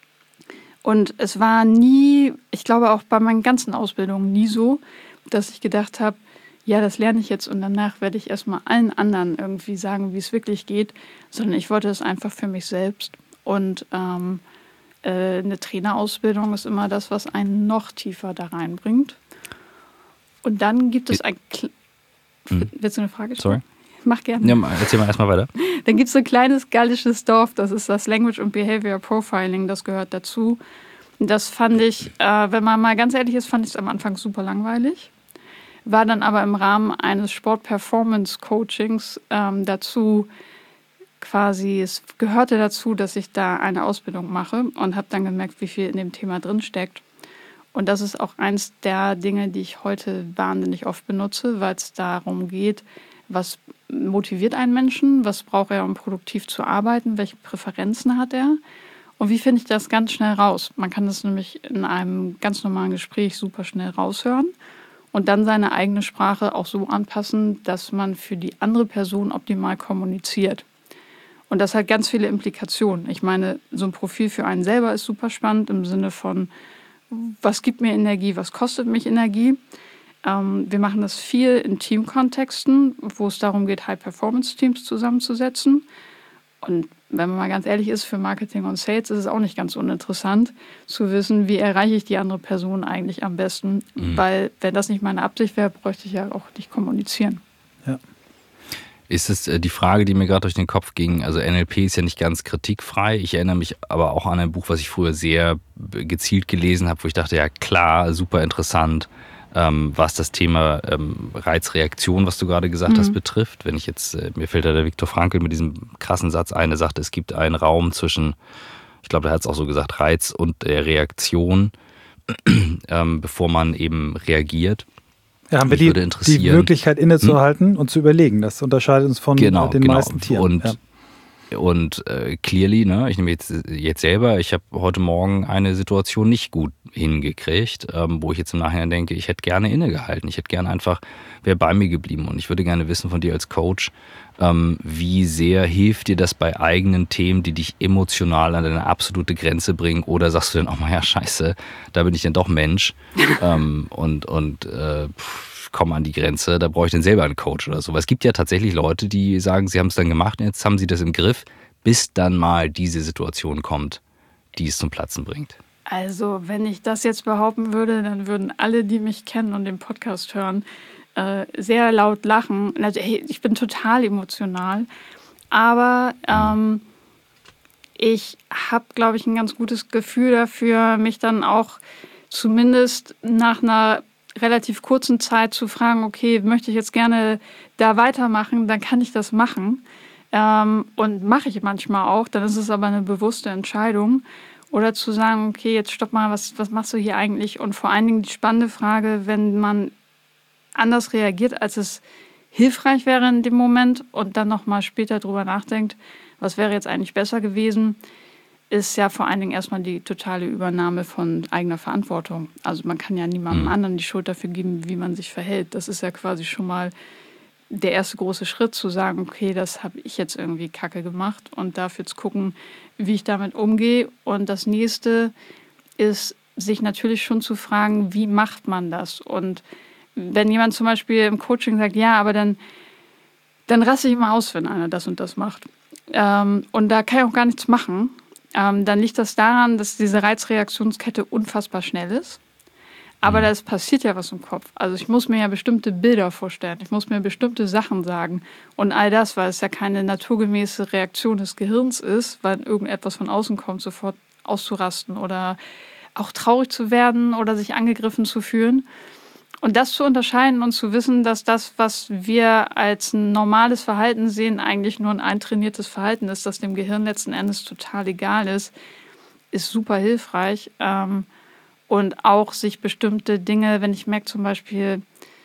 Und es war nie, ich glaube auch bei meinen ganzen Ausbildungen nie so, dass ich gedacht habe, ja, das lerne ich jetzt und danach werde ich erstmal allen anderen irgendwie sagen, wie es wirklich geht, sondern ich wollte es einfach für mich selbst. Und ähm, äh, eine Trainerausbildung ist immer das, was einen noch tiefer da reinbringt. Und dann gibt es ein... Kle- hm. Willst du eine Frage stellen? Sorry. Mach gerne. Ja, erzähl mal erstmal weiter. Dann gibt es so ein kleines gallisches Dorf, das ist das Language and Behavior Profiling, das gehört dazu. Das fand ich, äh, wenn man mal ganz ehrlich ist, fand ich es am Anfang super langweilig. War dann aber im Rahmen eines Sport-Performance-Coachings ähm, dazu quasi, es gehörte dazu, dass ich da eine Ausbildung mache und habe dann gemerkt, wie viel in dem Thema drin steckt. Und das ist auch eins der Dinge, die ich heute wahnsinnig oft benutze, weil es darum geht, was motiviert einen Menschen, was braucht er, um produktiv zu arbeiten, welche Präferenzen hat er und wie finde ich das ganz schnell raus. Man kann das nämlich in einem ganz normalen Gespräch super schnell raushören und dann seine eigene Sprache auch so anpassen, dass man für die andere Person optimal kommuniziert. Und das hat ganz viele Implikationen. Ich meine, so ein Profil für einen selber ist super spannend im Sinne von, was gibt mir Energie, was kostet mich Energie. Ähm, wir machen das viel in Teamkontexten, wo es darum geht, High-Performance-Teams zusammenzusetzen. Und wenn man mal ganz ehrlich ist, für Marketing und Sales ist es auch nicht ganz uninteressant zu wissen, wie erreiche ich die andere Person eigentlich am besten. Mhm. Weil wenn das nicht meine Absicht wäre, bräuchte ich ja auch nicht kommunizieren. Ja. Ist es die Frage, die mir gerade durch den Kopf ging, also N L P ist ja nicht ganz kritikfrei. Ich erinnere mich aber auch an ein Buch, was ich früher sehr gezielt gelesen habe, wo ich dachte, ja klar, super interessant, ähm, was das Thema ähm, Reizreaktion, was du gerade gesagt mhm. hast, betrifft. Wenn ich jetzt, äh, mir fällt da der Viktor Frankl mit diesem krassen Satz ein, der sagt, es gibt einen Raum zwischen, ich glaube, der hat es auch so gesagt, Reiz und der Reaktion, ähm, bevor man eben reagiert. Ja, haben wir die, die Möglichkeit innezuhalten hm? und zu überlegen. Das unterscheidet uns von genau, den genau. meisten Tieren. Und, ja. und äh, clearly, ne, ich nehme jetzt, jetzt selber, ich habe heute Morgen eine Situation nicht gut hingekriegt, ähm, wo ich jetzt im Nachhinein denke, ich hätte gerne innegehalten. Ich hätte gerne einfach, wäre bei mir geblieben. Und ich würde gerne wissen von dir als Coach, ähm, wie sehr hilft dir das bei eigenen Themen, die dich emotional an deine absolute Grenze bringen? Oder sagst du dann, oh mal ja, scheiße, da bin ich dann doch Mensch ähm, und, und äh, komme an die Grenze, da brauche ich dann selber einen Coach oder so. Weil es gibt ja tatsächlich Leute, die sagen, sie haben es dann gemacht und jetzt haben sie das im Griff, bis dann mal diese Situation kommt, die es zum Platzen bringt. Also, wenn ich das jetzt behaupten würde, dann würden alle, die mich kennen und den Podcast hören, äh, sehr laut lachen. Also, hey, ich bin total emotional, aber ähm, ich habe, glaube ich, ein ganz gutes Gefühl dafür, mich dann auch zumindest nach einer relativ kurzen Zeit zu fragen, okay, möchte ich jetzt gerne da weitermachen, dann kann ich das machen. Ähm, und mache ich manchmal auch, dann ist es aber eine bewusste Entscheidung. Oder zu sagen, okay, jetzt stopp mal, was, was machst du hier eigentlich? Und vor allen Dingen die spannende Frage, wenn man anders reagiert, als es hilfreich wäre in dem Moment und dann nochmal später drüber nachdenkt, was wäre jetzt eigentlich besser gewesen, ist ja vor allen Dingen erstmal die totale Übernahme von eigener Verantwortung. Also man kann ja niemandem anderen die Schuld dafür geben, wie man sich verhält. Das ist ja quasi schon mal der erste große Schritt, zu sagen, okay, das habe ich jetzt irgendwie kacke gemacht und dafür zu gucken, wie ich damit umgehe. Und das nächste ist, sich natürlich schon zu fragen, wie macht man das? Und wenn jemand zum Beispiel im Coaching sagt, ja, aber dann, dann raste ich immer aus, wenn einer das und das macht. Ähm, und da kann ich auch gar nichts machen. Ähm, dann liegt das daran, dass diese Reizreaktionskette unfassbar schnell ist. Aber da passiert ja was im Kopf. Also ich muss mir ja bestimmte Bilder vorstellen. Ich muss mir bestimmte Sachen sagen. Und all das, weil es ja keine naturgemäße Reaktion des Gehirns ist, weil irgendetwas von außen kommt, sofort auszurasten oder auch traurig zu werden oder sich angegriffen zu fühlen. Und das zu unterscheiden und zu wissen, dass das, was wir als ein normales Verhalten sehen, eigentlich nur ein eintrainiertes Verhalten ist, das dem Gehirn letzten Endes total egal ist, ist super hilfreich. Ähm, Und auch sich bestimmte Dinge, wenn ich merke zum Beispiel,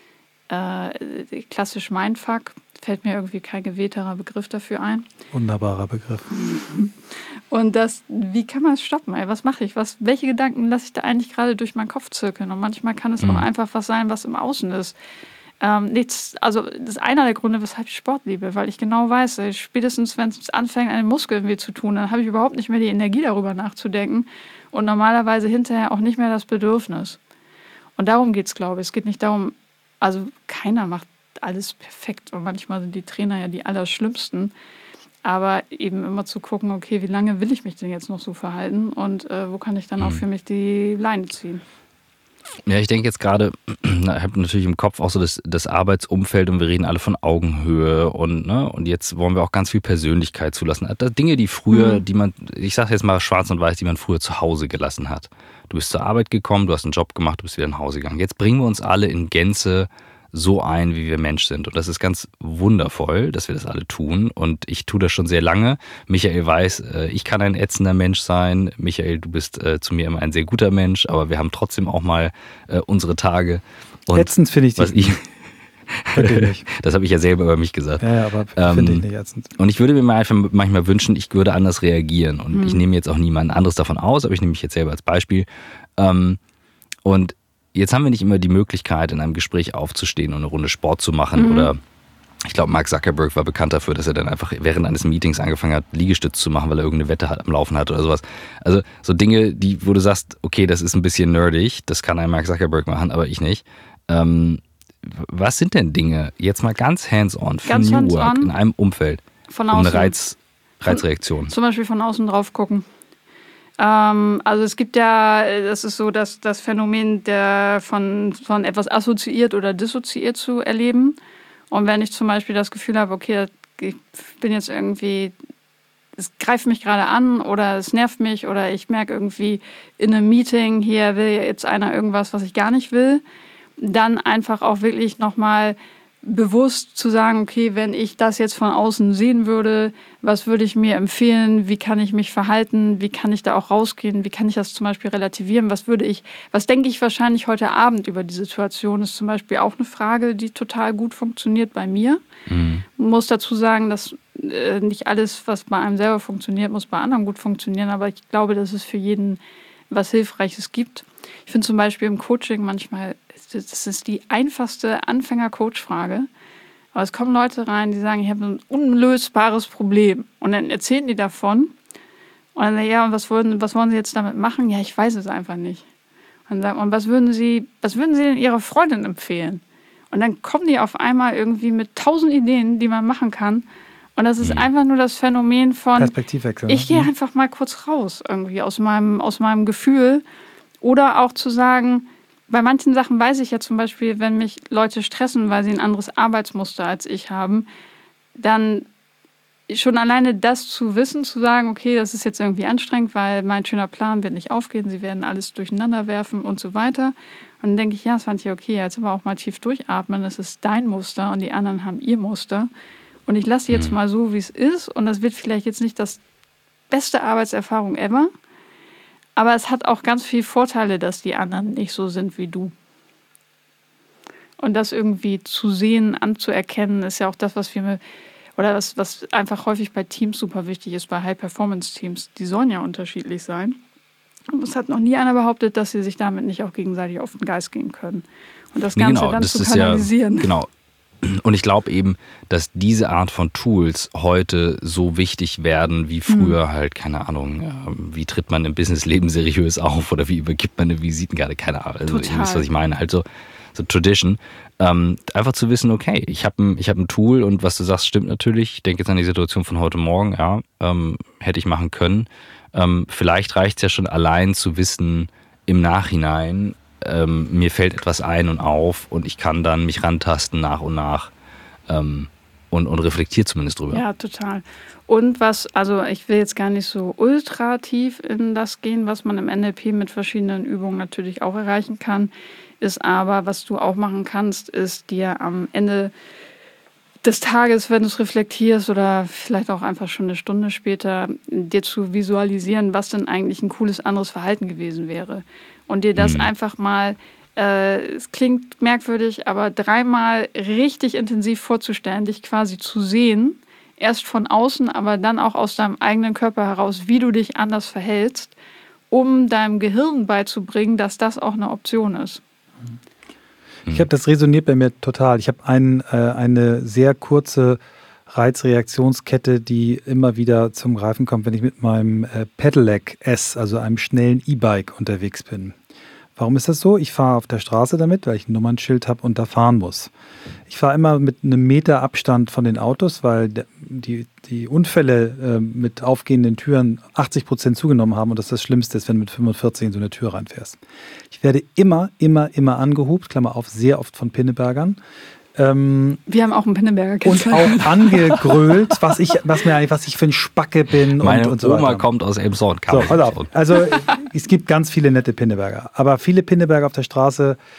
äh, klassisch Mindfuck, fällt mir irgendwie kein gewählterer Begriff dafür ein. Wunderbarer Begriff. Und das, wie kann man es stoppen? Ey? Was mache ich? Was, welche Gedanken lasse ich da eigentlich gerade durch meinen Kopf zirkeln? Und manchmal kann es mhm. auch einfach was sein, was im Außen ist. Ähm, nichts, also das ist einer der Gründe, weshalb ich Sport liebe, weil ich genau weiß, ey, spätestens wenn es anfängt, einen Muskeln weh zu tun, dann habe ich überhaupt nicht mehr die Energie, darüber nachzudenken und normalerweise hinterher auch nicht mehr das Bedürfnis. Und darum geht es, glaube ich. Es geht nicht darum, also keiner macht alles perfekt und manchmal sind die Trainer ja die Allerschlimmsten, aber eben immer zu gucken, okay, wie lange will ich mich denn jetzt noch so verhalten und äh, wo kann ich dann mhm. auch für mich die Leine ziehen? Ja, ich denke jetzt gerade, ich habe natürlich im Kopf auch so das, das Arbeitsumfeld und wir reden alle von Augenhöhe und, ne, und jetzt wollen wir auch ganz viel Persönlichkeit zulassen. Dinge, die früher, mhm. die man, ich sage jetzt mal schwarz und weiß, die man früher zu Hause gelassen hat. Du bist zur Arbeit gekommen, du hast einen Job gemacht, du bist wieder nach Hause gegangen. Jetzt bringen wir uns alle in Gänze so ein, wie wir Mensch sind. Und das ist ganz wundervoll, dass wir das alle tun. Und ich tue das schon sehr lange. Michael weiß, ich kann ein ätzender Mensch sein. Michael, du bist zu mir immer ein sehr guter Mensch, aber wir haben trotzdem auch mal unsere Tage. Und ätzend finde ich was dich ich nicht. Das habe ich ja selber über mich gesagt. Ja, ja, aber ähm, finde ich nicht ätzend. Und ich würde mir einfach manchmal wünschen, ich würde anders reagieren. Und hm. ich nehme jetzt auch niemand anderes davon aus, aber ich nehme mich jetzt selber als Beispiel. Ähm, und jetzt haben wir nicht immer die Möglichkeit, in einem Gespräch aufzustehen und eine Runde Sport zu machen. Mhm. Oder ich glaube, Mark Zuckerberg war bekannt dafür, dass er dann einfach während eines Meetings angefangen hat, Liegestütz zu machen, weil er irgendeine Wette hat, am Laufen hat oder sowas. Also so Dinge, die, wo du sagst, okay, das ist ein bisschen nerdig, das kann ein Mark Zuckerberg machen, aber ich nicht. Ähm, was sind denn Dinge, jetzt mal ganz hands-on für ganz New Work hands-on, in einem Umfeld, von um außen, eine Reiz, Reizreaktion? Von, zum Beispiel von außen drauf gucken. Also es gibt ja, das ist so das, das Phänomen der von, von etwas assoziiert oder dissoziiert zu erleben. Und wenn ich zum Beispiel das Gefühl habe, okay, ich bin jetzt irgendwie, es greift mich gerade an oder es nervt mich oder ich merke irgendwie in einem Meeting, hier will jetzt einer irgendwas, was ich gar nicht will, dann einfach auch wirklich nochmal bewusst zu sagen, okay, wenn ich das jetzt von außen sehen würde, was würde ich mir empfehlen, wie kann ich mich verhalten, wie kann ich da auch rausgehen, wie kann ich das zum Beispiel relativieren, was würde ich, was denke ich wahrscheinlich heute Abend über die Situation, ist zum Beispiel auch eine Frage, die total gut funktioniert bei mir. Mhm. Man muss dazu sagen, dass äh, nicht alles, was bei einem selber funktioniert, muss bei anderen gut funktionieren, aber ich glaube, dass es für jeden was Hilfreiches gibt. Ich finde zum Beispiel im Coaching manchmal, das ist die einfachste Anfänger-Coach-Frage. Aber es kommen Leute rein, die sagen, ich habe ein unlösbares Problem. Und dann erzählen die davon. Und dann sagen, ja, und was wollen, was wollen sie jetzt damit machen? Ja, ich weiß es einfach nicht. Und dann sagen, und was würden sie, was würden sie denn ihrer Freundin empfehlen? Und dann kommen die auf einmal irgendwie mit tausend Ideen, die man machen kann. Und das ist mhm. einfach nur das Phänomen von, Perspektivwechsel. Ich gehe einfach mal kurz raus, irgendwie aus meinem, aus meinem Gefühl. Oder auch zu sagen, bei manchen Sachen weiß ich ja zum Beispiel, wenn mich Leute stressen, weil sie ein anderes Arbeitsmuster als ich haben, dann schon alleine das zu wissen, zu sagen, okay, das ist jetzt irgendwie anstrengend, weil mein schöner Plan wird nicht aufgehen, sie werden alles durcheinander werfen und so weiter. Und dann denke ich, ja, das fand ich okay, jetzt aber auch mal tief durchatmen, das ist dein Muster und die anderen haben ihr Muster. Und ich lasse jetzt mal so, wie es ist und das wird vielleicht jetzt nicht das beste Arbeitserfahrung ever, aber es hat auch ganz viele Vorteile, dass die anderen nicht so sind wie du. Und das irgendwie zu sehen, anzuerkennen, ist ja auch das, was wir, oder was, was einfach häufig bei Teams super wichtig ist, bei High-Performance-Teams. Die sollen ja unterschiedlich sein. Und es hat noch nie einer behauptet, dass sie sich damit nicht auch gegenseitig auf den Geist gehen können. Und das Ganze genau, dann das zu ist kanalisieren. Ja, genau. Und ich glaube eben, dass diese Art von Tools heute so wichtig werden wie früher mhm. halt, keine Ahnung, wie tritt man im Businessleben seriös auf oder wie übergibt man eine Visitenkarte, keine Ahnung. Also ihr wisst, was ich meine. Halt so, so Tradition. Ähm, einfach zu wissen, okay, ich habe ein, ich hab ein Tool und was du sagst, stimmt natürlich. Ich denke jetzt an die Situation von heute Morgen, ja, ähm, hätte ich machen können. Ähm, vielleicht reicht es ja schon allein zu wissen im Nachhinein, Ähm, mir fällt etwas ein und auf und ich kann dann mich rantasten nach und nach ähm, und, und reflektiere zumindest drüber. Ja, total. Und was, also ich will jetzt gar nicht so ultra tief in das gehen, was man im N L P mit verschiedenen Übungen natürlich auch erreichen kann, ist aber, was du auch machen kannst, ist dir am Ende des Tages, wenn du es reflektierst oder vielleicht auch einfach schon eine Stunde später, dir zu visualisieren, was denn eigentlich ein cooles anderes Verhalten gewesen wäre. Und dir das mhm. einfach mal, äh, es klingt merkwürdig, aber dreimal richtig intensiv vorzustellen, dich quasi zu sehen, erst von außen, aber dann auch aus deinem eigenen Körper heraus, wie du dich anders verhältst, um deinem Gehirn beizubringen, dass das auch eine Option ist. Ich habe das resoniert bei mir total. Ich habe ein, äh, eine sehr kurze Reizreaktionskette, die immer wieder zum Greifen kommt, wenn ich mit meinem äh, Pedelec S, also einem schnellen E-Bike, unterwegs bin. Warum ist das so? Ich fahre auf der Straße damit, weil ich ein Nummernschild habe und da fahren muss. Ich fahre immer mit einem Meter Abstand von den Autos, weil die, die Unfälle äh, mit aufgehenden Türen achtzig Prozent zugenommen haben und das das Schlimmste ist, wenn du mit fünfundvierzig in so eine Tür reinfährst. Ich werde immer, immer, immer angehupt, Klammer auf, sehr oft von Pinnebergern. Ähm, Wir haben auch einen Pinneberger und auch angegrölt, was ich, was mir eigentlich, was ich für ein Spacke bin. Meine und, und so Oma weiter. kommt aus Elmshorn. So, pass auf. Also es gibt ganz viele nette Pinneberger, aber viele Pinneberger auf der Straße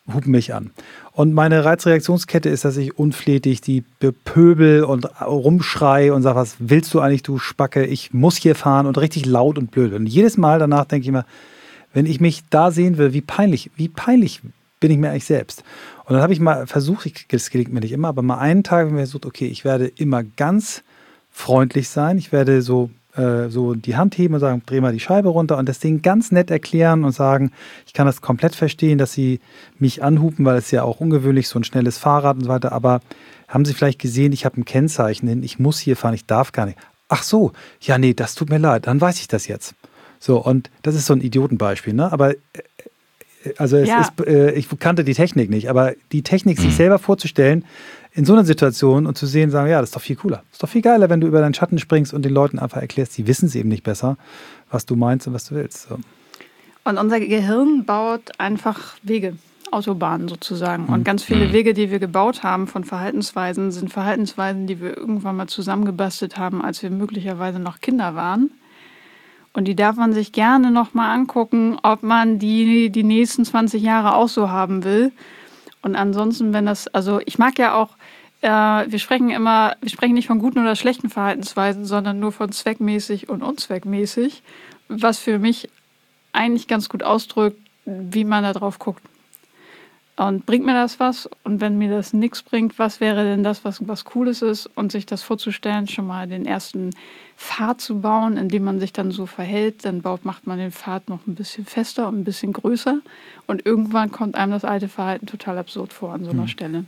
hupen mich an. Und meine Reizreaktionskette ist, dass ich unflätig die bepöbel und rumschrei und sage, was willst du eigentlich, du Spacke? Ich muss hier fahren und richtig laut und blöd. Und jedes Mal danach denke ich immer, wenn ich mich da sehen will, wie peinlich, wie peinlich bin ich mir eigentlich selbst. Und dann habe ich mal versucht, das gelingt mir nicht immer, aber mal einen Tag habe ich mir versucht, okay, ich werde immer ganz freundlich sein. Ich werde so so die Hand heben und sagen, dreh mal die Scheibe runter und das Ding ganz nett erklären und sagen, ich kann das komplett verstehen, dass Sie mich anhupen, weil es ist ja auch ungewöhnlich, so ein schnelles Fahrrad und so weiter, aber haben Sie vielleicht gesehen, ich habe ein Kennzeichen hin, ich muss hier fahren, ich darf gar nicht. Ach so, ja nee, das tut mir leid, dann weiß ich das jetzt. So, und das ist so ein Idiotenbeispiel, ne? Aber also es ja. ist, äh, ich kannte die Technik nicht, aber die Technik, sich selber vorzustellen, in so einer Situation und zu sehen, sagen, ja, das ist doch viel cooler. Das ist doch viel geiler, wenn du über deinen Schatten springst und den Leuten einfach erklärst, die wissen es eben nicht besser, was du meinst und was du willst. So. Und unser Gehirn baut einfach Wege, Autobahnen sozusagen. Und ganz viele Wege, die wir gebaut haben von Verhaltensweisen, sind Verhaltensweisen, die wir irgendwann mal zusammengebastelt haben, als wir möglicherweise noch Kinder waren. Und die darf man sich gerne nochmal angucken, ob man die die nächsten zwanzig Jahre auch so haben will. Und ansonsten, wenn das, also ich mag ja auch, äh, wir sprechen immer, wir sprechen nicht von guten oder schlechten Verhaltensweisen, sondern nur von zweckmäßig und unzweckmäßig, was für mich eigentlich ganz gut ausdrückt, wie man da drauf guckt. Und bringt mir das was? Und wenn mir das nichts bringt, was wäre denn das, was was Cooles ist? Und sich das vorzustellen, schon mal den ersten Pfad zu bauen, indem man sich dann so verhält, dann baut, macht man den Pfad noch ein bisschen fester und ein bisschen größer. Und irgendwann kommt einem das alte Verhalten total absurd vor an so einer hm. Stelle.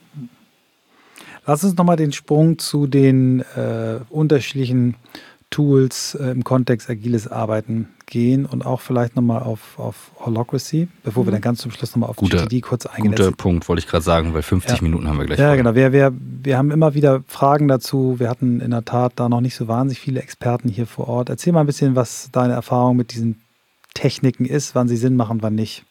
Lass uns nochmal den Sprung zu den äh, unterschiedlichen Tools äh, im Kontext agiles Arbeiten gehen und auch vielleicht nochmal auf, auf Holacracy, bevor mhm. wir dann ganz zum Schluss nochmal auf guter, G T D kurz eingehen. Guter Punkt, wollte ich gerade sagen, weil fünfzig ja. Minuten haben wir gleich. Ja, vor. genau. Wir, wir, wir haben immer wieder Fragen dazu. Wir hatten in der Tat da noch nicht so wahnsinnig viele Experten hier vor Ort. Erzähl mal ein bisschen, was deine Erfahrung mit diesen Techniken ist, wann sie Sinn machen, wann nicht.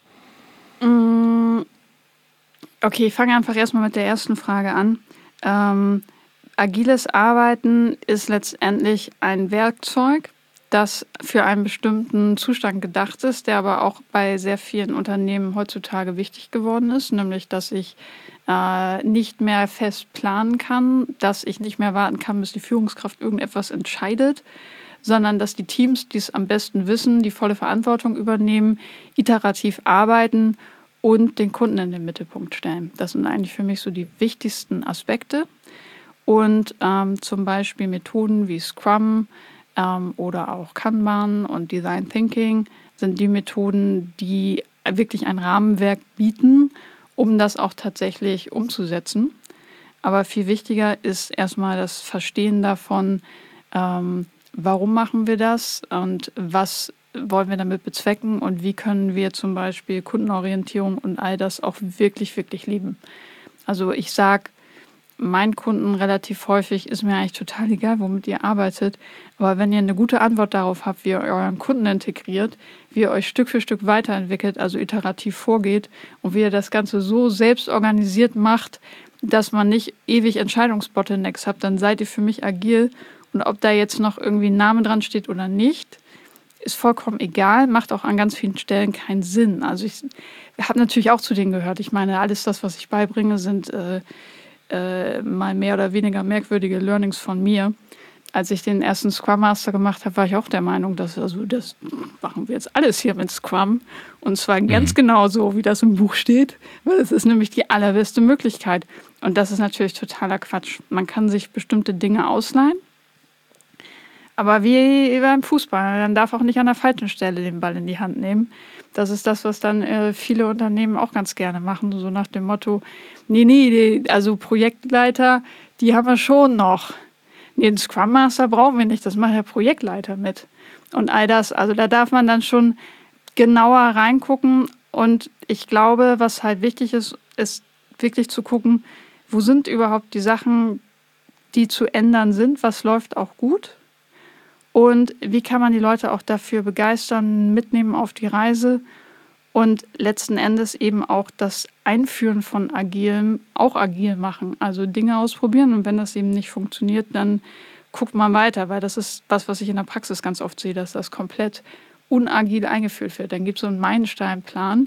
Okay, ich fange einfach erstmal mit der ersten Frage an. Ähm, agiles Arbeiten ist letztendlich ein Werkzeug, das für einen bestimmten Zustand gedacht ist, der aber auch bei sehr vielen Unternehmen heutzutage wichtig geworden ist, nämlich dass ich äh, nicht mehr fest planen kann, dass ich nicht mehr warten kann, bis die Führungskraft irgendetwas entscheidet, sondern dass die Teams, die es am besten wissen, die volle Verantwortung übernehmen, iterativ arbeiten und den Kunden in den Mittelpunkt stellen. Das sind eigentlich für mich so die wichtigsten Aspekte. Und ähm, zum Beispiel Methoden wie Scrum ähm, oder auch Kanban und Design Thinking sind die Methoden, die wirklich ein Rahmenwerk bieten, um das auch tatsächlich umzusetzen. Aber viel wichtiger ist erstmal das Verstehen davon, ähm, warum machen wir das und was wollen wir damit bezwecken und wie können wir zum Beispiel Kundenorientierung und all das auch wirklich, wirklich lieben. Also ich sage meinen Kunden relativ häufig, ist mir eigentlich total egal, womit ihr arbeitet, aber wenn ihr eine gute Antwort darauf habt, wie ihr euren Kunden integriert, wie ihr euch Stück für Stück weiterentwickelt, also iterativ vorgeht und wie ihr das Ganze so selbst organisiert macht, dass man nicht ewig Entscheidungsbottlenecks habt, dann seid ihr für mich agil. Und ob da jetzt noch irgendwie ein Name dran steht oder nicht, ist vollkommen egal, macht auch an ganz vielen Stellen keinen Sinn. Also ich habe natürlich auch zu denen gehört. Ich meine, alles das, was ich beibringe, sind äh, äh, mal mehr oder weniger merkwürdige Learnings von mir. Als ich den ersten Scrum Master gemacht habe, war ich auch der Meinung, dass also das machen wir jetzt alles hier mit Scrum. Und zwar mhm. ganz genau so, wie das im Buch steht, weil es ist nämlich die allerbeste Möglichkeit. Und das ist natürlich totaler Quatsch. Man kann sich bestimmte Dinge ausleihen, aber wie beim Fußball, dann darf auch nicht an der falschen Stelle den Ball in die Hand nehmen. Das ist das, was dann äh, viele Unternehmen auch ganz gerne machen, so nach dem Motto, nee, nee, die, also Projektleiter, die haben wir schon noch. Nee, den Scrum Master brauchen wir nicht, das macht der Projektleiter mit. Und all das, also da darf man dann schon genauer reingucken. Und ich glaube, was halt wichtig ist, ist wirklich zu gucken, wo sind überhaupt die Sachen, die zu ändern sind, was läuft auch gut. Und wie kann man die Leute auch dafür begeistern, mitnehmen auf die Reise und letzten Endes eben auch das Einführen von Agilem auch agil machen. Also Dinge ausprobieren und wenn das eben nicht funktioniert, dann guckt man weiter, weil das ist was, was ich in der Praxis ganz oft sehe, dass das komplett unagil eingeführt wird. Dann gibt es so einen Meilensteinplan,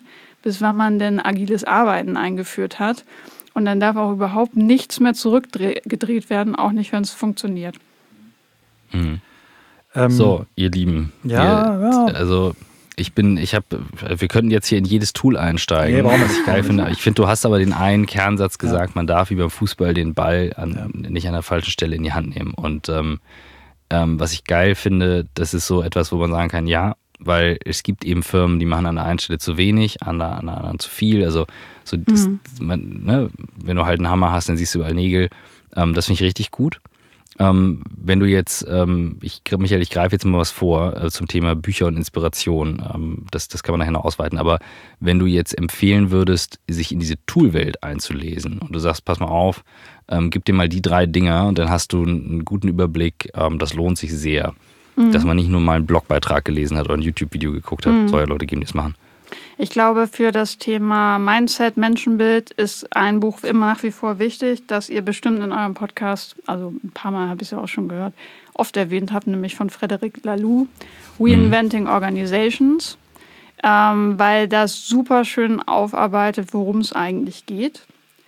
bis wann man denn agiles Arbeiten eingeführt hat. Und dann darf auch überhaupt nichts mehr zurückgedreht werden, auch nicht, wenn es funktioniert. Mhm. Ähm, so, ihr Lieben. Ja, ihr, ja. Also ich bin, ich habe, wir könnten jetzt hier in jedes Tool einsteigen, Nee, warum was ich geil finde. Ich finde, du hast aber den einen Kernsatz gesagt, Ja. man darf wie beim Fußball den Ball an, Ja. nicht an der falschen Stelle in die Hand nehmen. Und ähm, ähm, was ich geil finde, das ist so etwas, wo man sagen kann, ja, weil es gibt eben Firmen, die machen an der einen Stelle zu wenig, an der, an der anderen zu viel. Also so das, Mhm. man, ne, wenn du halt einen Hammer hast, dann siehst du überall Nägel. Ähm, das finde ich richtig gut. Ähm, wenn du jetzt, ähm, ich, Michael, ich greife jetzt mal was vor äh, zum Thema Bücher und Inspiration. Ähm, das, das kann man nachher noch ausweiten. Aber wenn du jetzt empfehlen würdest, sich in diese Toolwelt einzulesen und du sagst, pass mal auf, ähm, gib dir mal die drei Dinger und dann hast du einen, einen guten Überblick. Ähm, das lohnt sich sehr, Mhm. dass man nicht nur mal einen Blogbeitrag gelesen hat oder ein YouTube-Video geguckt hat. Mhm. Soll ja Leute geben, die das machen. Ich glaube, für das Thema Mindset, Menschenbild ist ein Buch immer nach wie vor wichtig, das ihr bestimmt in eurem Podcast, also ein paar Mal habe ich es ja auch schon gehört, oft erwähnt habt, nämlich von Frederic Laloux, Reinventing Organizations, ähm, weil das super schön aufarbeitet, worum es eigentlich geht.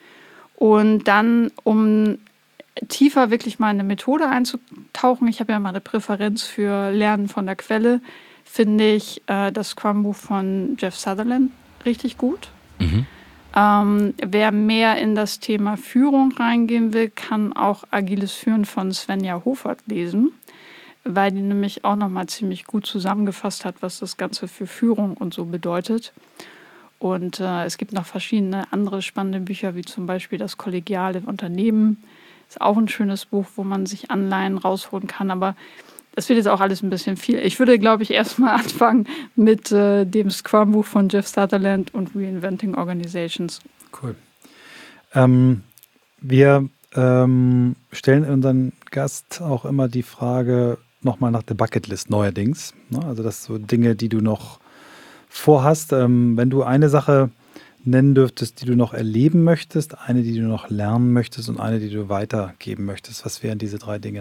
Und dann, um tiefer wirklich mal in eine Methode einzutauchen, ich habe ja mal eine Präferenz für Lernen von der Quelle, finde ich äh, das Scrum-Buch von Jeff Sutherland richtig gut. Mhm. Ähm, wer mehr in das Thema Führung reingehen will, kann auch Agiles Führen von Svenja Hofert lesen, weil die nämlich auch nochmal ziemlich gut zusammengefasst hat, was das Ganze für Führung und so bedeutet. Und äh, es gibt noch verschiedene andere spannende Bücher, wie zum Beispiel das kollegiale Unternehmen. Ist auch ein schönes Buch, wo man sich Anleihen rausholen kann, aber das wird jetzt auch alles ein bisschen viel. Ich würde, glaube ich, erstmal anfangen mit äh, dem Scrum-Buch von Jeff Sutherland und Reinventing Organizations. Cool. Ähm, wir ähm, stellen unseren Gast auch immer die Frage nochmal nach der Bucketlist neuerdings. Ne? Also das so Dinge, die du noch vorhast. Ähm, wenn du eine Sache nennen dürftest, die du noch erleben möchtest, eine, die du noch lernen möchtest und eine, die du weitergeben möchtest, was wären diese drei Dinge?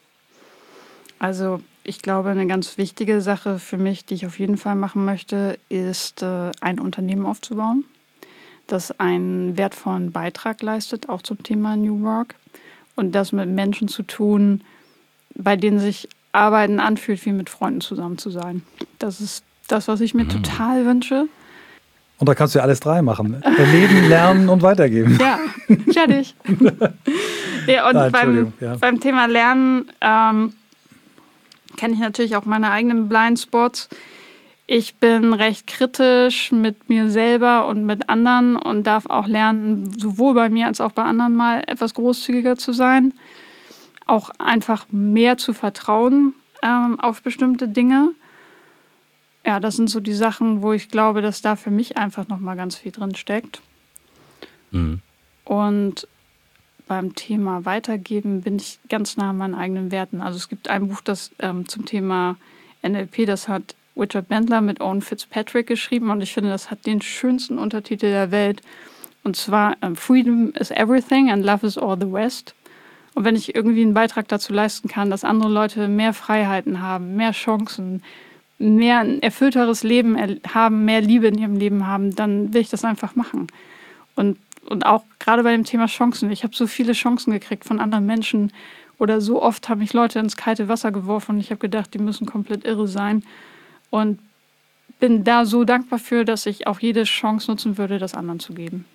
Also ich glaube, eine ganz wichtige Sache für mich, die ich auf jeden Fall machen möchte, ist, äh, ein Unternehmen aufzubauen, das einen wertvollen Beitrag leistet, auch zum Thema New Work. Und das mit Menschen zu tun, bei denen sich Arbeiten anfühlt, wie mit Freunden zusammen zu sein. Das ist das, was ich mir mhm. total wünsche. Und da kannst du ja alles drei machen. Erleben, lernen und weitergeben. Ja, fertig. ja, und ah, beim, ja. beim Thema Lernen ähm, kenne ich natürlich auch meine eigenen Blindspots. Ich bin recht kritisch mit mir selber und mit anderen und darf auch lernen, sowohl bei mir als auch bei anderen mal etwas großzügiger zu sein. Auch einfach mehr zu vertrauen ähm, auf bestimmte Dinge. Ja, das sind so die Sachen, wo ich glaube, dass da für mich einfach nochmal ganz viel drin steckt. Mhm. Und beim Thema Weitergeben bin ich ganz nah an meinen eigenen Werten. Also es gibt ein Buch, das ähm, zum Thema N L P, das hat Richard Bandler mit Owen Fitzpatrick geschrieben und ich finde, das hat den schönsten Untertitel der Welt. Und zwar ähm, Freedom is everything and love is all the rest. Und wenn ich irgendwie einen Beitrag dazu leisten kann, dass andere Leute mehr Freiheiten haben, mehr Chancen, mehr ein erfüllteres Leben haben, mehr Liebe in ihrem Leben haben, dann will ich das einfach machen. Und, und auch gerade bei dem Thema Chancen. Ich habe so viele Chancen gekriegt von anderen Menschen oder so oft haben mich Leute ins kalte Wasser geworfen und ich habe gedacht, die müssen komplett irre sein. Und bin da so dankbar für, dass ich auch jede Chance nutzen würde, das anderen zu geben.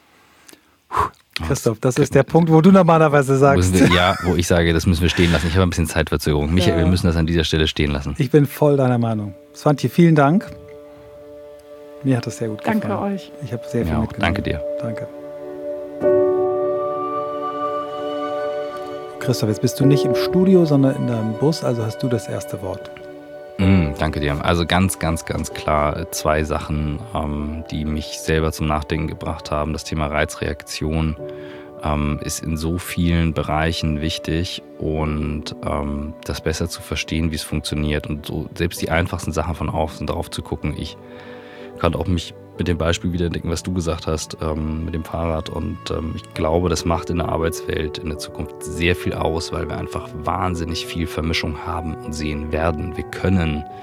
Christoph, das ist der Punkt, wo du normalerweise sagst. Wir, ja, wo ich sage, das müssen wir stehen lassen. Ich habe ein bisschen Zeitverzögerung. Michael, ja. wir müssen das an dieser Stelle stehen lassen. Ich bin voll deiner Meinung. Svante, vielen Dank. Mir hat das sehr gut gefallen. Danke euch. Ich habe sehr viel ja, mitgenommen. Danke dir. Danke. Christoph, jetzt bist du nicht im Studio, sondern in deinem Bus, also hast du das erste Wort. Mm, danke dir. Also ganz, ganz, ganz klar zwei Sachen, ähm, die mich selber zum Nachdenken gebracht haben. Das Thema Reizreaktion ähm, ist in so vielen Bereichen wichtig und ähm, das besser zu verstehen, wie es funktioniert und so selbst die einfachsten Sachen von außen drauf zu gucken. Ich kann auch mich mit dem Beispiel wieder denken, was du gesagt hast, ähm, mit dem Fahrrad. Und ähm, ich glaube, das macht in der Arbeitswelt in der Zukunft sehr viel aus, weil wir einfach wahnsinnig viel Vermischung haben und sehen werden. Wir können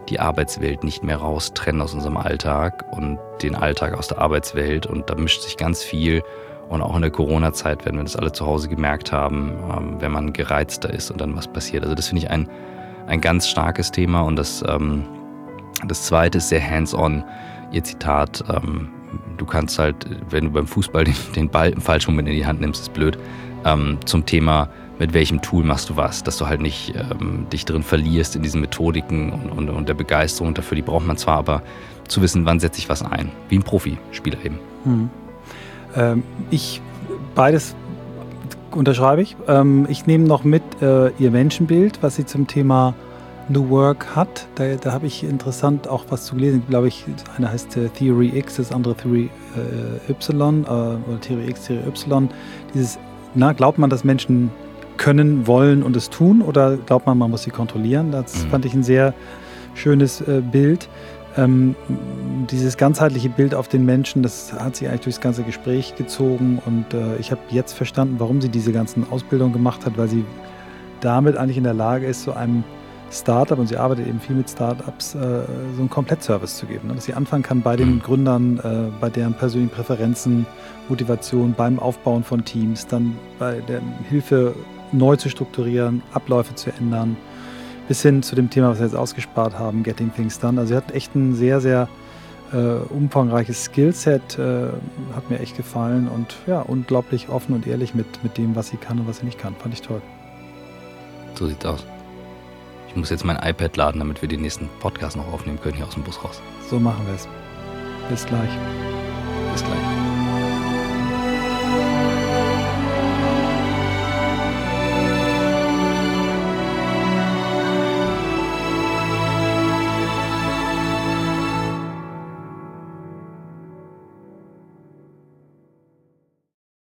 die Arbeitswelt nicht mehr raustrennen aus unserem Alltag und den Alltag aus der Arbeitswelt. Und da mischt sich ganz viel. Und auch in der Corona-Zeit werden wir das alle zu Hause gemerkt haben, ähm, wenn man gereizter ist und dann was passiert. Also das finde ich ein, ein ganz starkes Thema. Und das, ähm, das Zweite ist sehr hands-on. Ihr Zitat, ähm, du kannst halt, wenn du beim Fußball den, den Ball im falschen Moment in die Hand nimmst, ist blöd. Ähm, zum Thema, mit welchem Tool machst du was, dass du halt nicht ähm, dich drin verlierst in diesen Methodiken und, und, und der Begeisterung dafür. Die braucht man zwar, aber zu wissen, wann setze ich was ein. Wie ein Profispieler eben. Hm. Ähm, ich, beides unterschreibe ich. Ähm, ich nehme noch mit äh, ihr Menschenbild, was sie zum Thema New Work hat. Da, da habe ich interessant auch was zu gelesen. Glaube ich, das eine heißt äh, Theory X, das andere Theory äh, Y äh, oder Theory X, Theory Y. Dieses, na, glaubt man, dass Menschen können, wollen und es tun, oder glaubt man, man muss sie kontrollieren? Das mhm. fand ich ein sehr schönes äh, Bild. Ähm, dieses ganzheitliche Bild auf den Menschen, das hat sie eigentlich durchs ganze Gespräch gezogen, und äh, ich habe jetzt verstanden, warum sie diese ganzen Ausbildungen gemacht hat, weil sie damit eigentlich in der Lage ist, so einem Startup, und sie arbeitet eben viel mit Startups, äh, so einen Komplettservice zu geben, ne? Dass sie anfangen kann bei den Gründern, äh, bei deren persönlichen Präferenzen, Motivation, beim Aufbauen von Teams, dann bei der Hilfe neu zu strukturieren, Abläufe zu ändern, bis hin zu dem Thema, was wir jetzt ausgespart haben, Getting Things Done. Also sie hat echt ein sehr, sehr äh, umfangreiches Skillset, äh, hat mir echt gefallen, und ja, unglaublich offen und ehrlich mit, mit dem, was sie kann und was sie nicht kann. Fand ich toll. So sieht's aus. Ich muss jetzt mein iPad laden, damit wir den nächsten Podcast noch aufnehmen können, hier aus dem Bus raus. So machen wir es. Bis gleich. Bis gleich.